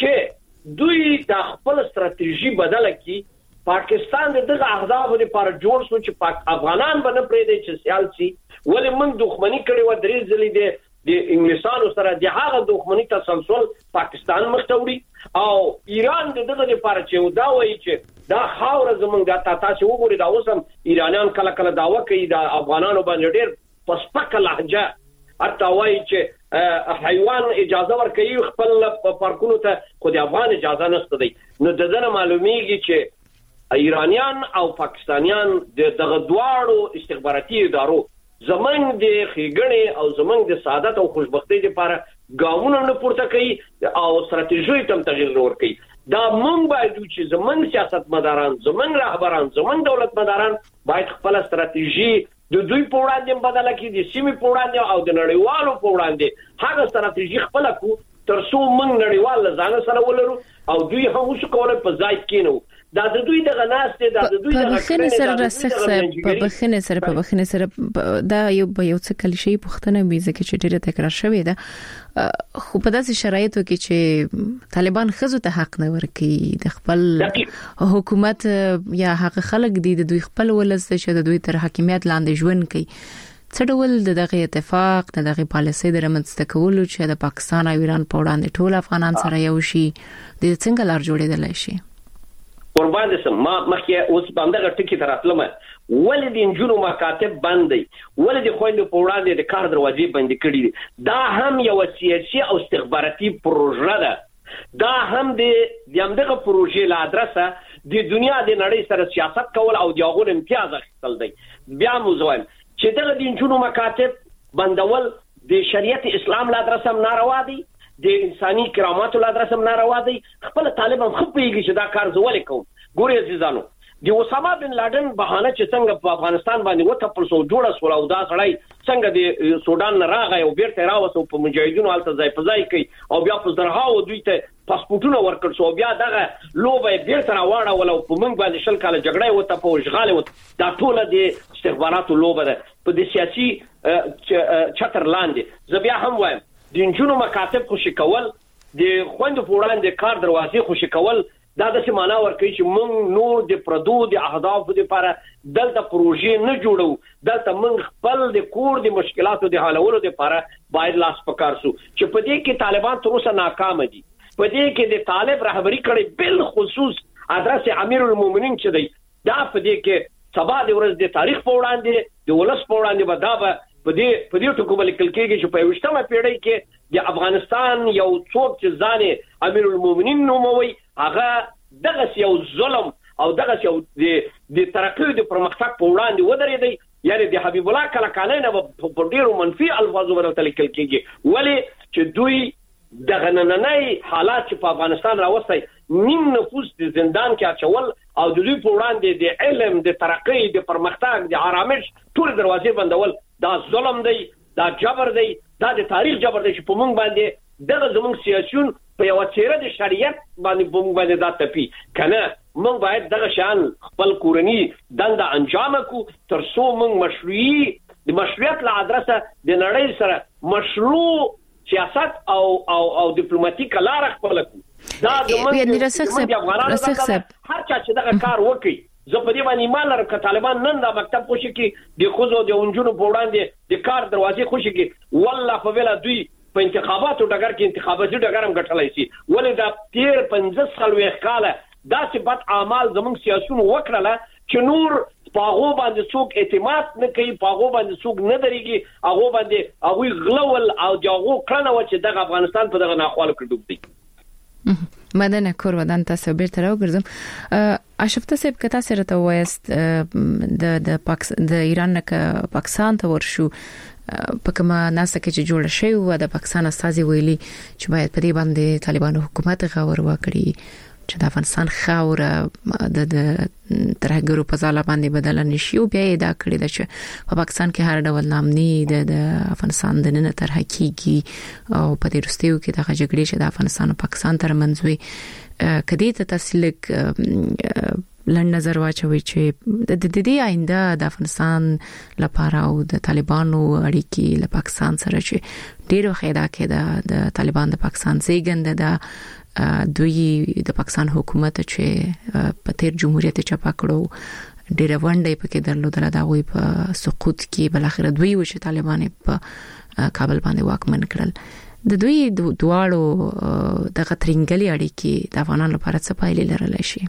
چې دوی د خپل استراتیژي بدله کی پاکستان دغه اهداف لپاره جوړ شو چې افغانان باندې پرې دي چې سیاسي ولې موږ دښمنی کړې و درې ځلې دي د انګلیسانو سره د هغه دښمنی تسلسل پاکستان مختوري او ایران دغه لپاره چې دا وایي چې دا خاور زمونږ د تاسو وګورئ دا اوسم ایرانیان کله کله داوا کوي د افغانانو باندې ډېر پسپکه لهجه حتی وایي چې حیوان اجازه ورکوي خپل پارکونو ته خو د افغان اجازه نشته دی نو دغه معلومیږي چې ایرانیان او پاکستانیان دغه دواړو استخباراتي ادارو زمنګ د خېګړې او زمنګ د سعادت او خوشبختی لپاره ګامونه نه پورته کوي او استراتیژي تم تغیر ورکوي دا مونږ باید چې زمنګ سیاستمداران زمنګ رهبران زمنګ دولتمداران باید خپل استراتیژي د دوی په وړاندې بدله کړي د سیمې په وړاندې او د نړیوالو په وړاندې هغه استراتیژي خپل کو تر څو مونږ نړیوال ځان سره ولرو او دوی هم وشو کولای په ځای کېنو دا د دوی دغه ناسته دا د دوی دغه بخښنه سره رسخ په بخښنه سره دا یو څه کلیشې پښتنه ویزه کې چې ډیره تکرار شوې ده خو په داسې شرایطو کې چې طالبان خزو ته حق نه ورکړي د خپل حکومت یا حق خلک دي د دوی خپل ولس چې د دوی تر حاکمیت لاندې ژوند کوي څه ډول دغه اتفاق دغه پالیسي د رامنځته کولو چې د پاکستان او ایران په وړاندې ټول افغانان سره یو شي د څنګه لار جوړېدل شي قربان دې سم ما مخکې اوس باندې ټکی تراتلم ولې د انجونو مکاتب باندې ولې د خويندو په وړاندې د کار دروازې بندې کړې دا هم یو سیاسي او استخباراتي پروژه ده دا هم د همدغه پروژې له ادرسه د دنیا د نړۍ سره سیاست کول او د هغو امتیاز اخیستل دی بیا موضوع چې دغه د انجونو مکاتب بندول د شریعت اسلام له ادرسه ناروا دي د انساني کراماتو له ادرسه ناروا دي خپل طالبان خپېږي چې دا کار زول کوم ګوري عزیزانو د اوسامه بن لادن بهانه چې څنګه په افغانستان باندې وته پر سو جوړه سول او دا سړی څنګه د سودان نه راغی او بیرته راوسو په مجاهدینو حالت ځای په ځای کوي او بیا په زرهاو دوی ته پاسپورتونه ورکړ سو بیا دغه لوبه بیرته راوړه ولو په منګ باندې شل کاله جګړه وته په اشغال وته دا ټول د استخباراتو لوبه ده په د سیاسي چتر لاندې زبیا هم وایم د انجونو مکاتب خوشی کول د خويندو په وړاندې کار دروازې خوشی کول دا د څه معنا ورکوي چې موږ نور د پردو د اهداف لپاره دلته پروژې نه جوړو دلته موږ خپل د کور د مشکلاتو د حلولو لپاره باید لاس پکار سو چې په دې کې طالبان تر اوسه ناکام دي په دې کې د طالب رهبری کړي بل خصوص حضرت امیر المؤمنین چې دی دا په دې کې سبا د ورځ د تاریخ په وړاندې د ولس په وړاندې بدابه په دې ټکو باندې کل کېږي چې په 20مه پیړۍ کې د افغانستان یو څوک چې ځانې امیر المؤمنین نوموي هغه دغه یو ظلم او دغه یو د ترقی د پرمختګ په وړاندې ودرېدی یعنی د حبیب الله کلکانۍ نه په ډیرو منفي الفاظو باندې تلکل کېږي ولی چې دوی دغه نننۍ حالات چې په افغانستان راوستي نیم نفوس د زندان کې اچول او د دوی په وړاندې د علم د ترقی د پرمختګ د آرامش ټول دروازې بندول دا ظلم دی دا جبر دی، دا د تاریخ جبر دی چې په موږ باندې دغه زموږ سیاسيون په یو چیرې د شریعت باندې په موږ باندې دا تپی کنه. موږ باید دغه شان خپل کورنی دنده انجام کو تر څو موږ مشروعي د مشروعیت له ادرسه د نړۍ سره مشروع سیاست او ډیپلوماټیک لار خپل کو. دا د موږ رسخ صاحب هر چا چې دغه کار وکړي زه په دې باندې ایمان لرم چې طالبان نن دا مکتب خوشي کې د خوځو د اونجونو په وړاندې د کار دروازې خوشي کې والله په ویلا دوی په انتخاباتو ډګر کې انتخاباتي ډګر هم ګټلای شي. ولې دا 15 سال کاله دا صفات اعمال زموږ سیاسيون وکړه چې نور پاغو باندې څوک اعتماد نه کوي، پاغو باندې څوک نه درېږي، هغه باندې هغه غلول او دغه کړنه و چې د افغانستان په دغه ناخوالو کې ډوب دي. مدنه کور ودان تاسو بیرته راوګرځم. اشرف صاحب کته سره ته وایست د ایران نه پاکستان ته ورشو په کومه ناسه کې چې جوړ شوی و د پاکستان استازي ویلي چې باید په دې باندې طالبانو حکومت غور وکړي چې د افغانستان خاوره د ترهګرو په ځاله باندې بدل نشي او بیا دا کړی د چې په پاکستان کې هر ډول نامني د افغانستان د نن تر حقيقي او په دې رستیو کې د جګړې چې د افغانستان او پاکستان ترمنځ وي کدی ته تفصیلک لن نظر واچوي چې د دې آینده د افغانستان لپاره او د طالبانو اړیکې له پاکستان سره چې ډیرو خیدا کې د طالبان د پاکستان زیږنده د دوی د پاکستان حکومت چې په تیر جمهوریت چپا کړو ډیر ونډه پکې درلودله دا وی په سقوط کې بل اخر دوی و چې طالبان په کابل باندې واکمن کړل. د دوی دواړو د غترنګلي اړیکې د افغانانو لپاره څه پایلې لرلای شي؟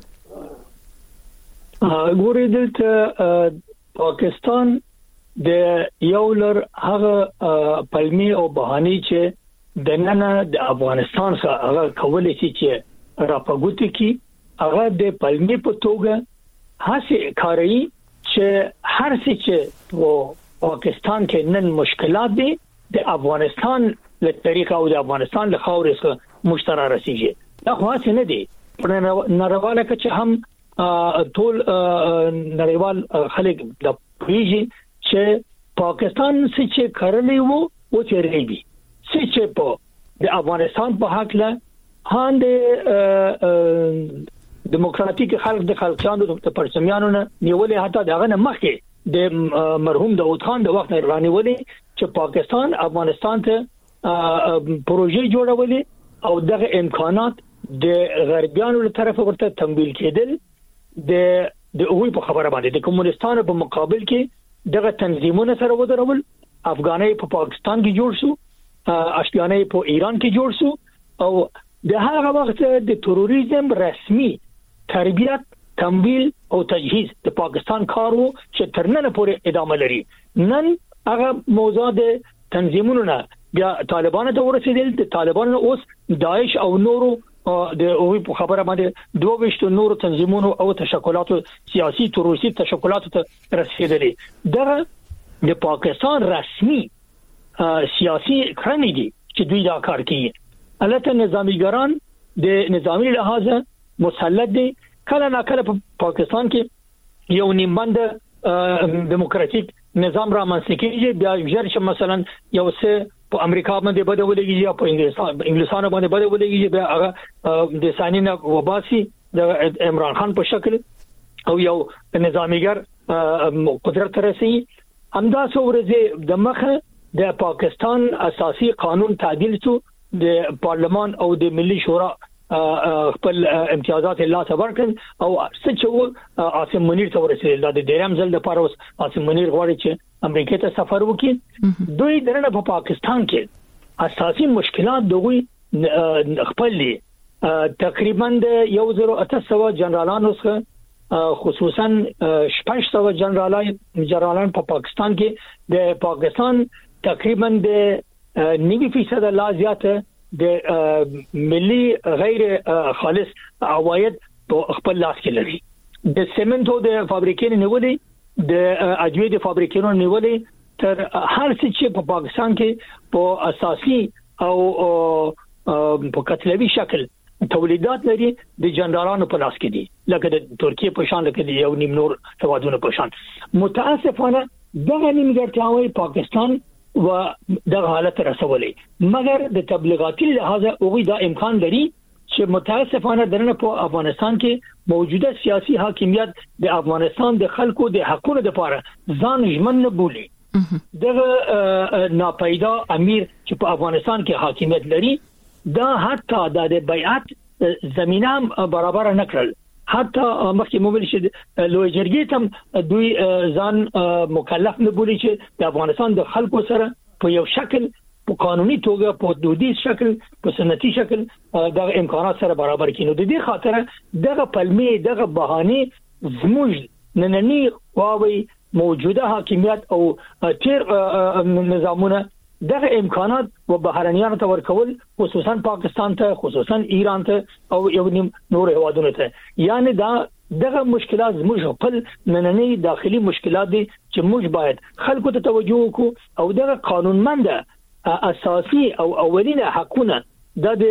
ګورې دلته پاکستان د یو لر هغه پلمي او بهاني چې د نن د افغانستان سره هغه کولای شي چې راپګوت کی هغه د پلمي په توګه هڅه کوي چې هر څه چې په پاکستان کې نن مشکلات دي د افغانستان له طریقه او د افغانستان له خاورې سره مشترک رسیږي. دا خو څه نه دي په نړیواله کې چې هم ټول نړیوال خلک د پیږي چې پاکستان چې کړلی وو او چې ریبي چې په د افغانستان په حق له هاند دیموکراتیک خلک د خلکانو د پرچمیانو نه نیولې حتی دغه نه مخکې د مرحوم داود خان د وخت رانیولې چې پاکستان افغانستان ته پروژې جوړولې او دغه امکانات د غربیانو له طرفه ورته تمویل کېدل د اوی په خبره باندې د کمونستانو په مقابل کې دغه تنظیمونه سره ودرول. افغاني په پاکستان کې جوړ شو، اشپیانه په ایران کې جوړ شو او د هغه وخت د تروریزم رسمي تربیت، تمویل او تجهیز د پاکستان کارو چې ترنن پورې ادامه لري. نن هغه موضوع د تنظیمونو نه بیا طالبانو ته ورسېدل، د طالبانو اوس داعش او نورو د اوی په خبره باندې 22 نورو تنظیمونو او تشکلاتو سیاسي تروریستي تشکلاتو ته رسېدلې. دغه د پاکستان رسمي سیاسي کړنې دي چې دوی دا کار کوي. البته نظامیګران د نظامی لحاظ مسلط دي. کله نه کله په پاکستان کې یو نیمبند دیموکراتیک نظام را منځته کیږي، بیا ژر مثلا یو څه په امریکا باندې بدلېږي یا په انګلیسانو باندې بدلېږي، بیا هغه د سانینا وباسي د عمران خان په شکل او یو نظامیګر قدرت رسي. همدا څورځي د مخه د پاکستان اساسي قانون تعدیل شو، د پارلمان او د ملي شورا خپل امتیازات الله تبارک او سچو عاصم منیر ته ورسېدل. د دیرم ځل د پاره عاصم منیر غواړي چې امریکا ته سفر وکړي. دوی درنه په پاکستان کې اساسي مشکلات دوی خپل دي. تقریبا د 1800 جنرالانو څخه خصوصا 600 جنرالان په پاکستان کې د پاکستان تقریبا د 90% لا زیاته د ملي غیر خالص عواید په خپل لاس کې لري. د سیمنټو د فابریکې نیولې، د اجوید فابریکې نیولې، تر هر څه چې په پاکستان کې په اساسي او په کتلوي شکل تولیدات لري د جنرالانو په لاس کې دي، لکه د ترکیه په شان، لکه د یو نیم نور هوادونو په شان. متاسفانه دغه نیمګړتیاوې پاکستان و د حالت رسولې مګر د تبلیغاتي لحاظ اوغي دا امکان لري چې متاسفانه درنه په افغانستان کې موجوده سیاسي حاکمیت د افغانستان د خلکو د حقوقو لپاره ځان ژمن نه بولي دغه ناپیدا امیر چې په افغانستان کې حاکمیت لري دا حتی د بیعت زمينه برابر نه کړل حتی مخکې موږ چې لوی جرګې تم دوی ځان مکلف نه بولي چې د افغانستان د خلکو سره په یو شکل په قانوني توګه په دودیز شکل په سنتي شکل د امکانات سره برابر کینو د دې خاطر دغه پلمې دغه بهانه زموږ نننی قواوی موجوده حاکمیت او تیر نظامونه دغه امکانات و بهرنیانو ته ورکول خصوصا پاکستان ته خصوصا ایران ته او یو نیم نور هوادونو ته یعنی دا دغه مشکلات زموږ خپل نننی داخلي مشکلات دي چې موږ باید خلکو ته توجه وکړو او دغه قانونمند اساسي او اولینه حقونه د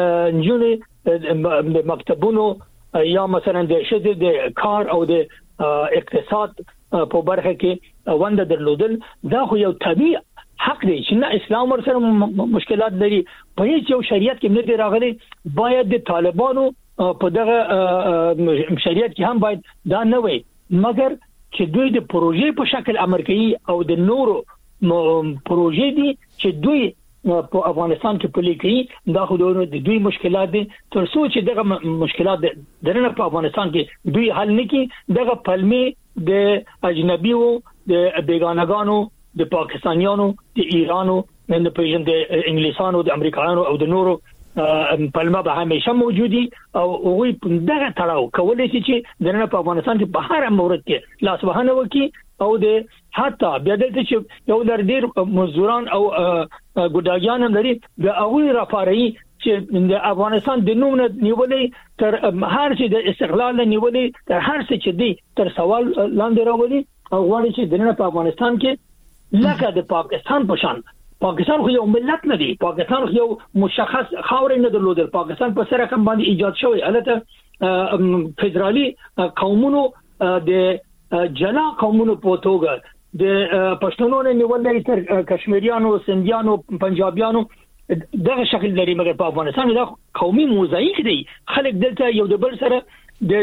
نجونې مکتبونو یا مثلا د شذ د کار او د اقتصاد په برخه کې وند درلودل دا خو یو طبيعي حق دی چې نه اسلام ورسره مشکلات لري په هیڅ یو شریعت کې نه دی راغلي باید د طالبانو په دغه شریعت کې هم باید دا نه وي مګر چې دوی د پروژې په شکل امر کوي او د نورو پروژې دي چې دوی په افغانستان کې پلي کوي دا خو د دوی مشکلات دي تر څو چې دغه مشکلات درنه په افغانستان کې دوی حل نه کړي دغه پلمې د اجنبیو د بیگانگانو د پاکستانیانو د ایرانو د پیژن د انګلیسانو د امریکایانو او د نورو پلمه به همیشه موجودي او وی دغه تړاو کولای شي چې درنه په افغانستان کې په هر مورد کې لاس وهنه وکي او د حتی بیا د چې یو لرډیر مزدوران او ګډاګیان هم لري د هغه رافاري چې د افغانستان د نوم نیولې تر هر څه د استقلال نیولې تر هر څه چې دی تر سوال لاندې راولي او غواړي چې درنه په افغانستان کې لکه د پاکستان په شان پاکستان خو یو ملت نه دی پاکستان خو یو مشخص خاورې نه درلودل پاکستان په سره کوم باندې ایجاد شوی البته فدرالي قومونو د جلا قومونو په توګه د پښتنو نه نیولې تر کشمیریانو سندیانو پنجابیانو دغه شکل لري مګر په افغانستان دا قومي موزاییک دی خلک دلته یو د بل سره د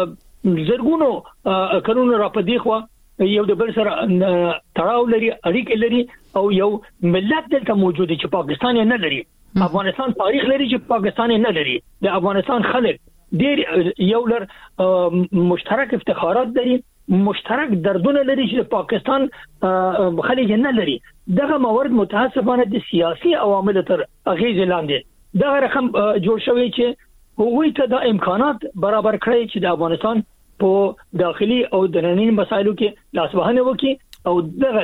زرګونو قانون را پدې خو یو د بل سره تړاو لري اړیکې لري او یو ملت دلته موجود دی چې پاکستان نه لري افغانستان تاریخ لري چې پاکستان نه لري د افغانستان خلک ډیر یو لر مشترک افتخارات لري مشترک دردونه لري چې پاکستان خلک نه لري دغه موارد متاسفانه د سیاسي عوامل تر اغیز لاندې دغه رقم جوړ شوی چې هغوی ته د امکانات برابر کړی چې د افغانستان په داخلي او دنني مسایلو کې لاس وهنه وکي او دغه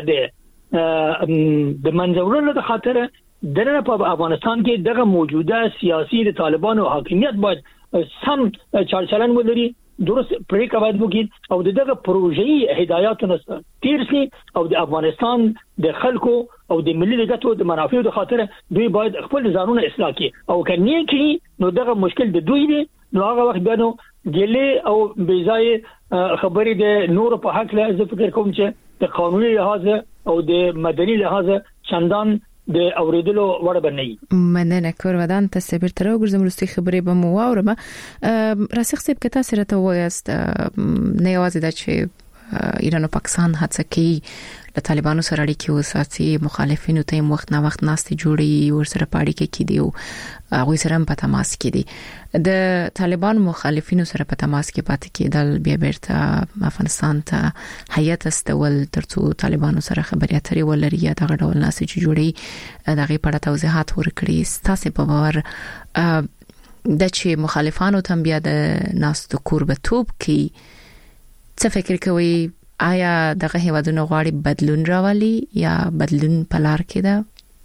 د منځورونو د خاطر دغه په افغانستان کې دغه موجوده سیاسي د طالبانو حاکمیت باید سم چلن ولري درست پریکړه باید وکړي او دغه پروژې هدایاتونه تیرسي او د افغانستان د خلکو او د ملي ګټو د منافعو د خاطر دوی باید خپل ځانونه اصلاح کړي او کني کې نو دغه مشکل د دوی دی نو هغه وخت بیا نو ګلې او بیځای خبرې د نور په حق له زه فکر کوم چې د قانوني لحاظ او د مدني لحاظ چندان د اوریدلو وړ بنئ مننه کورودان تصویر تر وګرځم رستي خبرې به مو واورم راسخ سیب کته سره ته وایست نه یوازې د چې ایران او پاکستان هڅه کوي د طالبانو سره اړیکې وساتي مخالفینو ته وخت نه وخت ناستې جوړي ورسره پاړي کې دي او هغه سره په تماس کې دي د طالبان مخالفینو سره په تماس کې پاتې کېدل بیا بیرته افغانستان ته هیئت استول ترڅو طالبانو سره خبرې اترې ولري یا دغه ډول ناستې جوړي دغه په اړه توضیحات ورکړي ستاسو په باور د چې مخالفانو ته بیا د ناستو قربتوب کې څه فکر کوي آیا دغه هیوادونو غواړي بدلون راولي یا بدلون په لار کې ده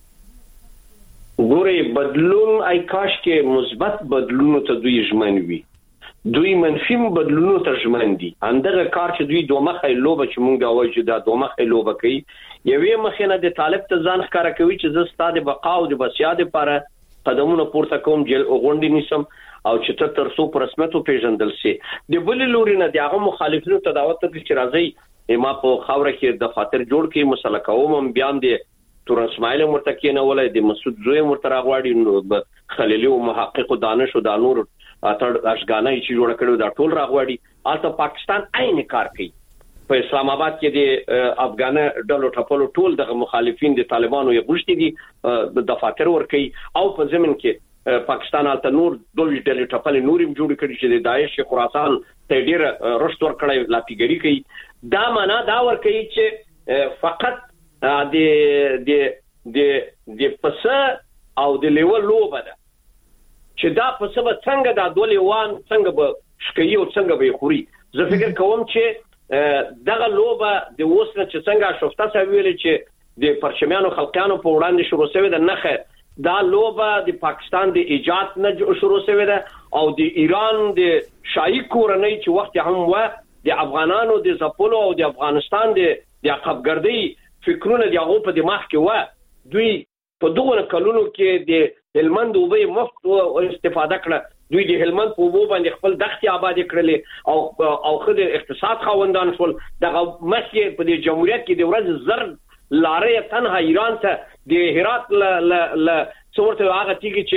ګوري بدلون ای کاش کې مثبت بدلون ته دوی ژمن وي دوی منفي بدلونو ته ژمن دي اندغه کار چې دوی دوه مخه لوبه چې مونږه وایو دا دوه مخه لوبه کوي یوې مخینه د طالب ته ځان ښکارا کوي چې زه ستاسو بقا او د بسیاد لپاره قدمونه پورته کوم جل غونډې نیسم او چې تر څو پر رسمیت پیژندل شي د بل لوري نه دغه مخالفینو ته دعوت ورکړي چې راځي ما په خاوره کې د خاطر جوړ کې مسله کوم بیان دي تورن اسماعیل مرته کې نه ولای د مسعود زوی مرته راغواړي نو خلیلی او محقق او دانش او د نور اتر اشغانای چې جوړ کړو دا ټول راغواړي البته پاکستان عین کار کوي په اسلام آباد کې د افغان ډلو ټپلو ټول د مخالفین د طالبانو یې غوښتي دي د دفاتر ور کوي او په زمين کې پاکستان البته نور دوی ډلې ټپل نورم جوړ کړي چې د داعش خراسان ته ډیر رشت ور کړی لاپیګری کوي دا معنا دا ور کوي چې فقط د پس او د لیول لوبه ده چې دا پس به څنګه دا دولېوان څنګه به شکي او څنګه به خوري زه فکر کوم چې دغه لوبه د وسنه چې څنګه شفته سویل چې د پرچمیانو خلقانو په وړاندې شروع شوه د نخه دا لوبه د پاکستان د ایجاد نه شروع شوه ده او د ایران د شاهي کورنۍ چې وخت هم و د افغانانو د زپلو او د افغانستان د عقبګردۍ فکرونه د هغه په دماغ کې و دوی په دغه کلونو کې د هلمند وبې مفت او استفاده کړه دوی د هلمند په وبو باندې خپل دښتې آباد کړلې او خدای اقتصاد خوندان شول دغه مسجد په د جمهوریت کې د ورځ زر لارې تنها ایران ته د هرات ل څورته هغه تیږي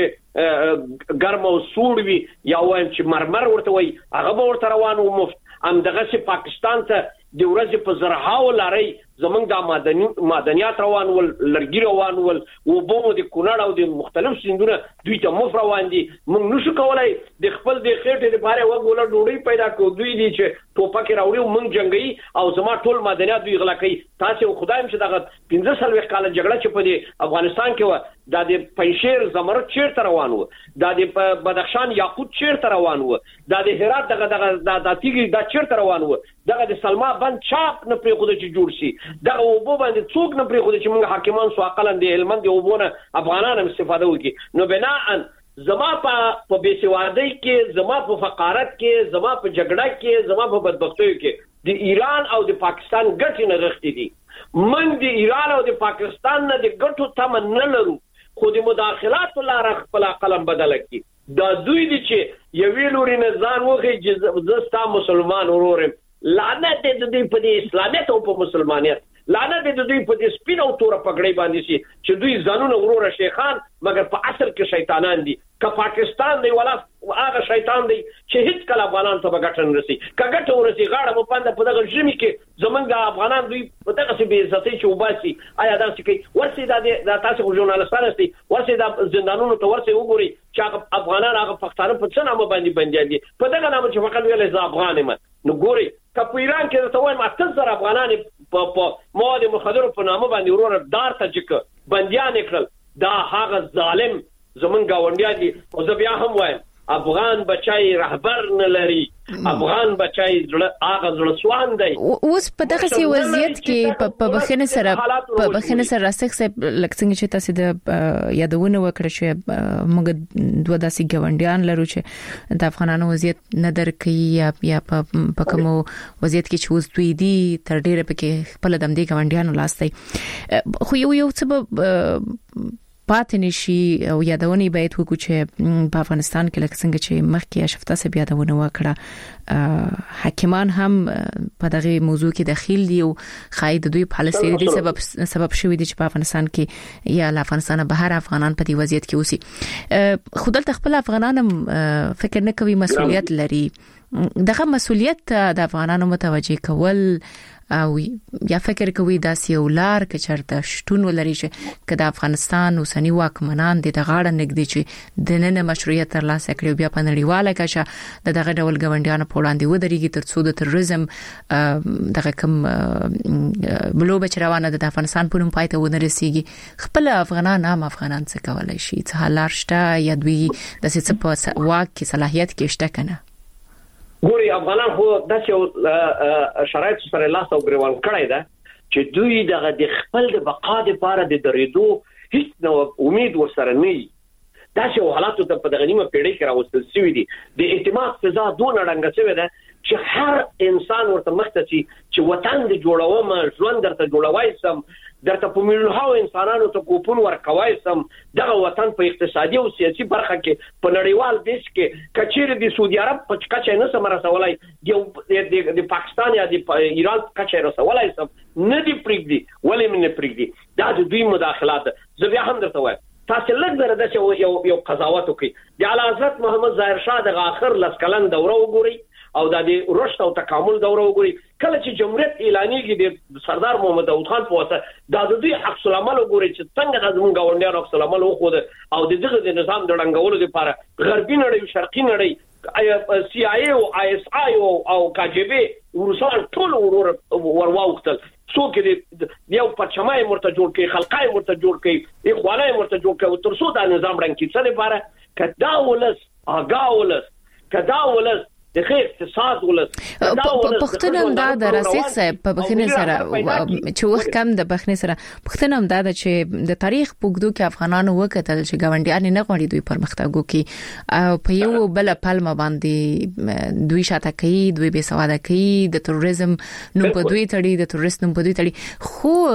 چې ګرم او سوړ وي یا وایم چې مرمر ورته وي هغه ورته روان او مفت ام دغه چې پاکستان ته د ورځې په زرهاو لارې زمونږ د معدنیات روان ول لرګي روان ول او بومو د کونړ او د مختلف سیندونه دوی ته مفت روان دي موږ نشو کولای د خپل د خېټې لپاره وګوله ډوډۍ پیدا کړو دوی دي چې ټوپک راوړي موږ جنگي او زما ټول معدنیات دوی غلا کوي تاسو خدایم چې دغه 15 کال جګړه چې په افغانستان کې و د پنځیر زمرد چیرته روان و د بدخشان یاقوت چیرته روان و د هرات دغه د تیګي د چیرته روان و دغه د سلما بند چاپ نه پرې خو د جوړ شي دغه وبو باندې څوک نه پرې خو د چې موږ حاکمان سو عقلن د هلمند وبونه افغانانو استفاده وکړي نو بناء زما په بیسوادۍ کې زما په فقارت کې زما په جګړه کې زما په بدبختیو کې د ایران او د پاکستان ګټې نه غښتې دي من د ایران او د پاکستان نه د ګټو تمن نه لرو خو د مداخلات لاره خپل قلم بدل کړي دا دوی دي چې یوې لوري نه ځان وخی چې زستا مسلمان ورورم لعنت دې د په اسلامیت او په مسلمانیت لعنت دې د دوی په سپین او تور پګړې باندې شي چې دوی ځانونه ورور شیخان مګر په اصل کې شیطانان دي که پاکستان دی ولا هغه شیطان دی چې هیڅ کله افغانان ته بغټن رسي کګټ ورسي غاړه په پاند په دغه ژمي کې زمونږ د افغانان دوی په دغه څه به عزت چې وباسي آیا دا څه کوي ورسي دا تاسو ژورنالستان استي ورسي دا زندانونو ته ورسي وګوري چې افغانان هغه پښتانه په څه نامه باندې بنديان دي په دغه نامه چې فقط ویل زه افغان یم نو ګوري که په ایران کې ته وایم 8000 افغانان په مواد مخدر په نامه باندې ورور دار ته چې بنديان کړل دا هغه ظالم زمون گاونډیا دي او زه بیا هم وایم افغان بچای رهبر نه لري افغان بچای هغه زړسوان دی اوس په دغه سی وضعیت کې په بخنه سره راستک سه لکڅنګ چې تاسو د یادونه وکړه چې موږ دوه داسې ګاونډیان لرو چې د افغانانو وضعیت نه درکې یا په کوم وضعیت کې چې اوس دوی دي تر ډیره پکې خپل د دې ګاونډیانو لاسته خو یو څه پاتې نشي او یادونه باید وکړو چې په افغانستان کې لکه څنګه چې مخکې شفته سه یادونه وکړه حاکمان هم په دغه موضوع کې داخل دي او خاید دوی پالیسي دي سبب شوی دي چې په افغانستان کې یا له افغانستان بهر افغانان په دې وضعیت کې اوسي خودل خپل افغانان فکر نه کوي مسؤلیت لري دغه مسؤلیت د افغانانو متوجه کول او یا فکر کوي دا سیولار کې چرته شتون ولري چې کله افغانستان اوسنی واکمنان د غاړه نګدي چې د نن مشروعیت ترلاسه کړي بیا په نړیواله کچه دغه ډول ګوندیانو په وړاندې ودرېږي ترڅو د تروریزم دغه کوم بلوبه چروانه د افغانستان په نوم پاتې ونه رسیږي خپل افغانان هم افغانان څه کولای شي څه حلار شته یا دوی د څه په واک کې صلاحیت کې شته کنه ګوري افغانان خو داسې شرایط سره لاس او ګریوان کړی دا چې دوی دغه د خپل د بقا لپاره د درېدو هیڅ نو امید ورسره نه وي داسې حالاتو ته په دغه نیمه پیړۍ کې راوستل شوی دي د اعتماد فضا دونه ړنګه شوې ده چې هر انسان ورته مخته شي چې وطن د جوړوم ژوند درته جوړوي سم درته په میلیونونو انسانانو ته کوپون ورکوي سم دغه وطن په اقتصادي او سیاسي برخه کې په نړیوال دیش کې کچېره د سعودي عرب په کچې نه سم رسولای د پاکستان یا د ایران کچې رسولای سم نه دی پرېږدي ولې من پرېږدي دا د دوی مداخلات زه بیا هم درته وایم تاسو لږ زره د یو قضاوت وکړي د اعلی حضرت محمد ظاهر شاه د اخر لسکلن دوره وګوري او د رشد او تکامل دوره وګوري کله چې جمهوریت اعلانېږي د سردار محمد داود خان په واسطه د دوی عکس العمل وګوري چې څنګه د زموږ غونډیانو عکس العمل وخوده او د نظام د ړنګولو لپاره غربي نړۍ شرقي نړۍ سی آی او آی اس آی او KGB روسان ټول ورواوختل څوک یو پرچمای مرته جوړ کړي خلقای مرته جوړ کړي اخوانای مرته جوړ کړي تر څو د نظام رنګ کې څه لپاره کدا ولس اگاولس کدا ولس د خیر اقتصاد ولس پښتنم دا د راسخ صاحب په بخنه سره چې وخت کم د بخنه سره پښتنم دا چې د تاریخ پوګدو کې افغانانو وکتل چې ګاونډیان نه غوړي دوی پرمختګ وکړي په یو بل پلمه باندې دوی شاته کوي دوی بے سواده کوي د تروریزم نو په دوی تړي د تروریست نو په دوی تړي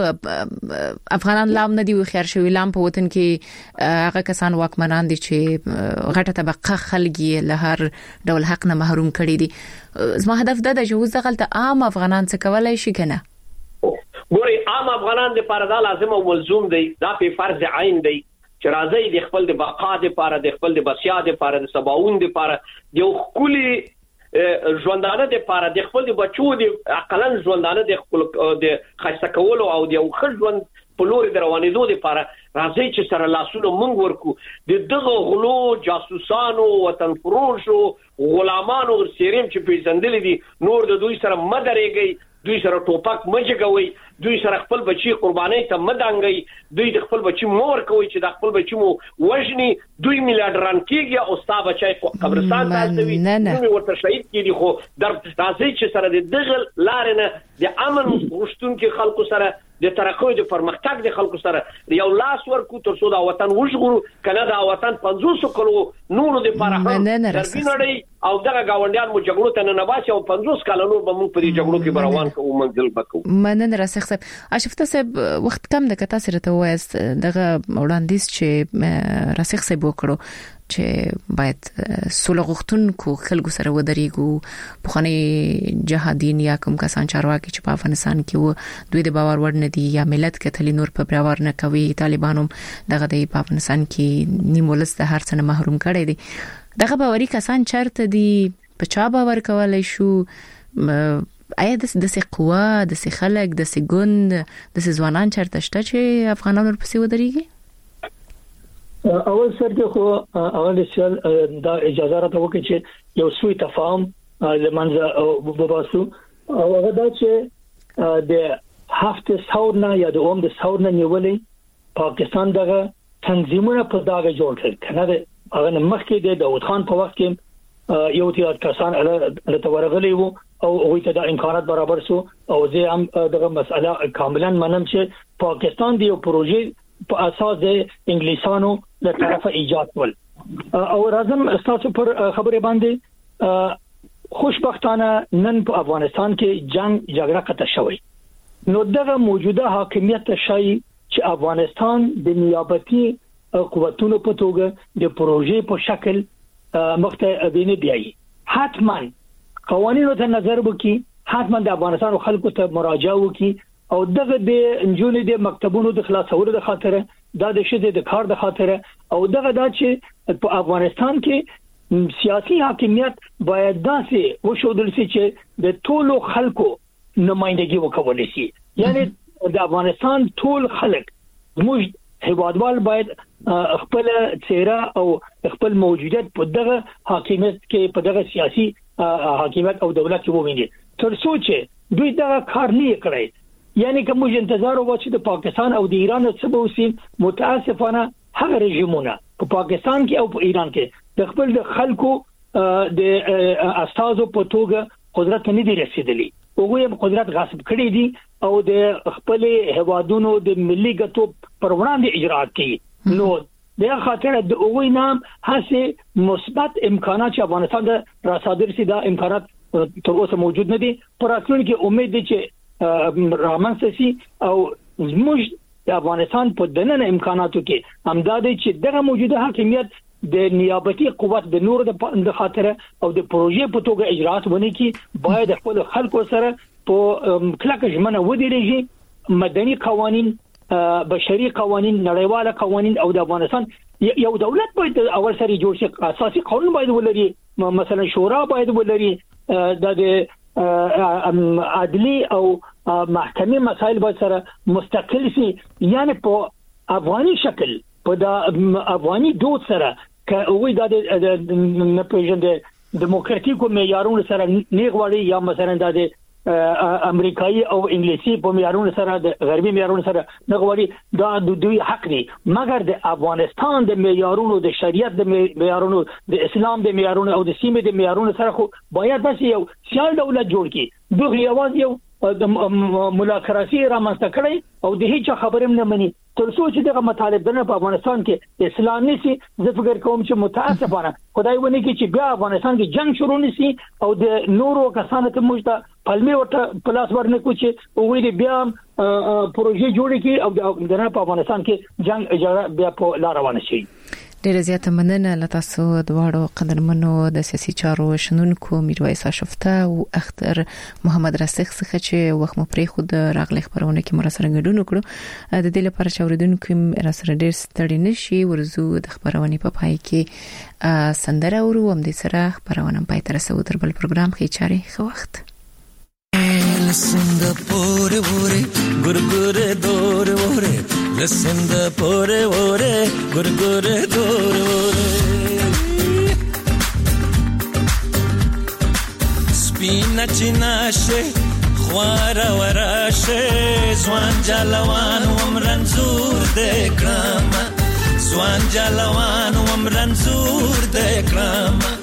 خو افغانان لام نه دی خیر شوی لام په وطن کې هغه کسان واکمنان دي چې غټه طبقه خلګي له هر ډول حق نه محروم کړی دي زما هدف دا چې اوس دغه عام افغانان څه کولای شي کنه ګوري عام افغانان د پاره دا لازم او ملزوم دي دا په فرض عین دي چې راځي د خپل د بقا د پاره د خپل د بسیا د پاره د سباون د پاره د خولي ژوندانه د پاره د خپل د بچو د عقلن ژوندانه د خپل د خاصه کولو او د خپل ژوند په لوري روانېدو لپاره راځي چې سره لاسونو مونږ ورکو د دغه غلو جاسوسانو وطن فروشو غلامانو سیریم چې پیژندل دي نور د دوی سره مدرېږي دوی سره ټوپک مجګوي دوی سره خپل بچي قرباني ته مدانګي دوی د خپل بچي مور کوي چې د خپل بچي مو وژني دوی میلیارډران کېږي او ستا بچي قبرستان ته ځي دوی ورته شهید کېږي خو در راځي چې سره د دغه لارنه د امن غوښتونکو خلکو سره د ترقۍ د پرمختګ د خلکو سره یو لاس ورکو تر څو دا وطن وژغورو کنه دا وطن 500 کلو نور د پاره دربینړی او دغه گاونډیان مو جګړو ته نه باسي او 500 کال نور به موږ په دې جګړو کې روان کوو منځل بکو مننه راسخ صاحب اشفته صاحب وخت کم د کتا سره ته وایست دغه وړاندیز چې راسخ صاحب وکړو چې باید سوله غوښتونکو خلکو سره ودرېګو په خاني جهادین یا کوم کسان چارواکي چې په افغانستان کې وو دوی د باور وړ نه دي یا ملت کتلی نور په باور نه کوي طالبانو دغه د افغانستان کې نیمولس د هر څه محروم کړي دي دغه باوري کسان چرته دي په چا باور کولای شو آیا د سې قوا د سې خلک د سې ګوند د سې ځوانان چرته شته چې افغانانو ورپسې ودرېږي اول سر کې خو اول سر دا اجازه راته وکړي چې یو سوی تفاهم لمنځه وباسو او هغه دا چې د هفته ثورنا یا د اوم د ثورنا نیولې پاکستان دغه تنظیمونه په داګه جوړ کړ کنه هغه مخکې د داود خان په وخت کې یو تیار کسان له تورغلي وو او هغه ته د امکانات برابر سو او زه هم دغه مسله کاملا منم چې پاکستان دی یو پروژې په اساس د انګلیسانو له طرفه ایجاد ول او راځم تاسو پر خبره باندې خوشبختانه نن په افغانستان کې جګړه قطع شوی نو دغه موجوده حاکمیت شای چې افغانستان د نیابتي قوتونو په توګه د پروژې په شکل مخته بینه بیایي حتما قوانینو ته نظر وکړي حتما د افغانستان خلکو ته مراجعه وکړي او دغه د انجونې د مکتبونو د خلاصولو د خاطر دا د شته د کار د خاطر او دغه دا چې په افغانستان کې سیاسي حاکمیت باید داسې وشودل شي چې د ټولو خلکو نمائندګي وکول شي یعنی د افغانستان ټول خلک موږ هیوادوال باید خپل چهره او خپل موجودیت په دغه حاکمیت کې په دغه سیاسي حاکمیت او دولت کې وویني تر څو چې دوی دغه کار نه کوي یعنی که موږ انتظار وکړو چې د پاکستان او د ایران څخه وسی متاسفانه هغه رژیمونه په پاکستان کې او په ایران کې د خپل د خلکو د استازو په توګه قدرت نه دی رسیدلی هغه قدرت غصب کړی دي او د خپل هوادونو د ملي ګټو پر وړاندې اجرات کوي نو د خاطر د هغه نام هڅه مثبت امکانات چې افغانستان د راصادر سي دا امکانات تر اوسه موجود نه دي پر اصل کې امید دي چې رامنځته شي او زموږ د افغانستان په دننه امکاناتو کې همدادي چې دغه موجوده حاکمیت د نیابتي قوت د نور د خاطر او د پروژې په توګه اجرات ونی کې باید خپل خلکو سره په کلک ژمنه ودرېږي مدني قوانين بشري قوانين نړیواله قوانين او د افغانستان یو دولت باید اول سره جوړ شي اساسي قانون باید ولري مثلا شورا باید ولري د عدلي او محکمې مسائل باید سره مستقل شي یعنی په افغاني شکل په د افغاني دود سره کوي د پیژندې دیموکراتیکو معیارونو سره نیغوړي یا مثلا د امریکایي او انګلیسي په معیارونو سره د غربي معیارونو سره نغوړي دا د دوی حق دی مګر د افغانستان د معیارونو د شریعت د معیارونو د اسلام د معیارونو او د سیمې د معیارونو سره خو باید بس یو سیال دولت جوړ کړي دوی یوازې یو د ملاکراسي رامنځته کړي او د هیڅ خبرې نه مني تر څو چې دغه مطالب دنه په افغانستان کې اسلام نشي زه فکر کوم چې متاسفانه خدای ونی کې چې بیا افغانستان کې جنگ شروع نشي او د نورو کسانو ته موږ ته پلمې ورته پلاس ورنه کوچي او وی بیا پروژې جوړې کی او دنه په افغانستان کې جنگ اجازه بیا په لار روان شي ډیره زیاته مننه لتاسو دواړو قدرمنو د سیاسي چارو شنونکو میرویس اشرفته او اختر محمد راسخ څخه چې وخت مو پرې خود راغلی خبرونه کې مرسته غډون کړو د دې لپاره چې اوریدونکو راسره ډیر ستړي نشي ورزو د خبرونه په پای کې سندره ورو هم د سره خبرونه پای تر رسو تر بل پروګرام کې چاري خو وخت Listen the pore pore gurgure dore ore listen the pore pore gurgure dore ore spina chinashe khwara warashe zwan jalawan umranzur de krama zwan jalawan umranzur de krama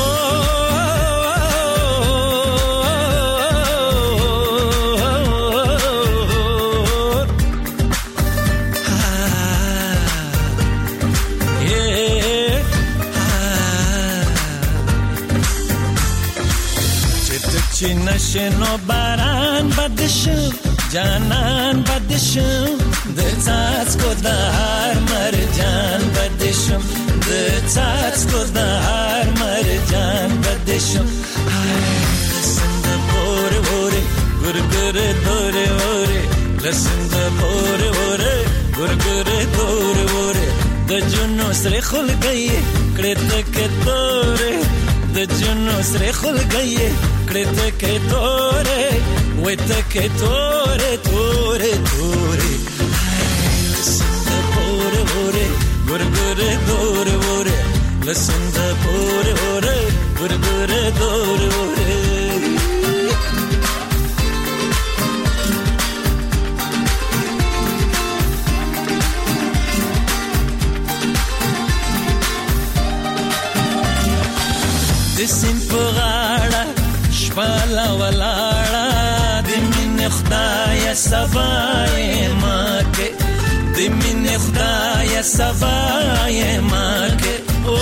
نشنو باران بدشم جانان بدشم د څاڅکو د هر مرجان بدشم د څاڅکو د هر مرجان بدشم لسن د پوره پوره ګرګره دوره وره لسن د پوره پوره ګرګره دوره وره د جنو سره خلګي کړه تک دوره د جنو سره خلګي کړه تک دوره وې تک دوره دوره دوره لسن د پوره پوره ګرګره دوره وره لسن د پوره پوره ګرګره دوره وره دسین پغاړه شپاله ولاړه د مين خدای سبای ماکه د مين خدای سبای ماکه او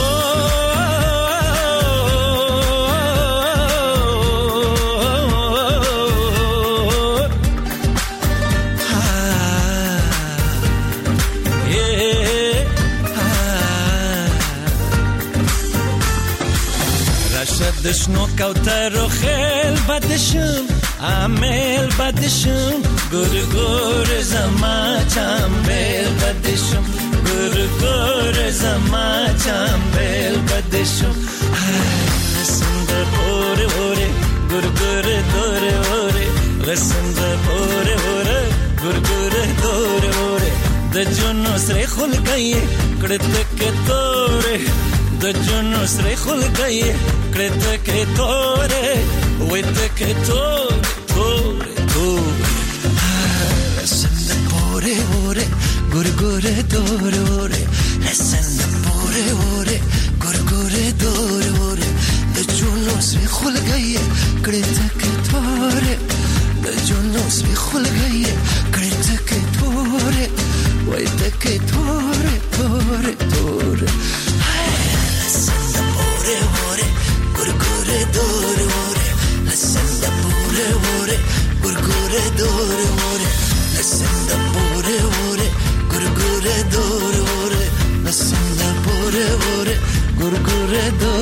دشنو کوتر و خیل بدشم عمل بدشم گر گر زما چنبل بدشم گر گر زما چنبل بدشم لسن در بوره بوره گر گر دوره بوره لسن در بوره بوره گر گر دوره بوره د جنو سره خلگئی کڑتک دوره د جنو سره خلگئی کړه کې تورې وې تک تورې تورې تورې لسن د پوره پوره ګورګورې تورې وره لسن د پوره پوره ګورګورې تورې وره د جنو سره خلګي کړه کې تورې د جنو سره خلګي کړه کې تورې وې تک تورې تورې تورې لسن د پوره پوره gurgure dore ore listen da pure ore gurgure dore ore listen da دو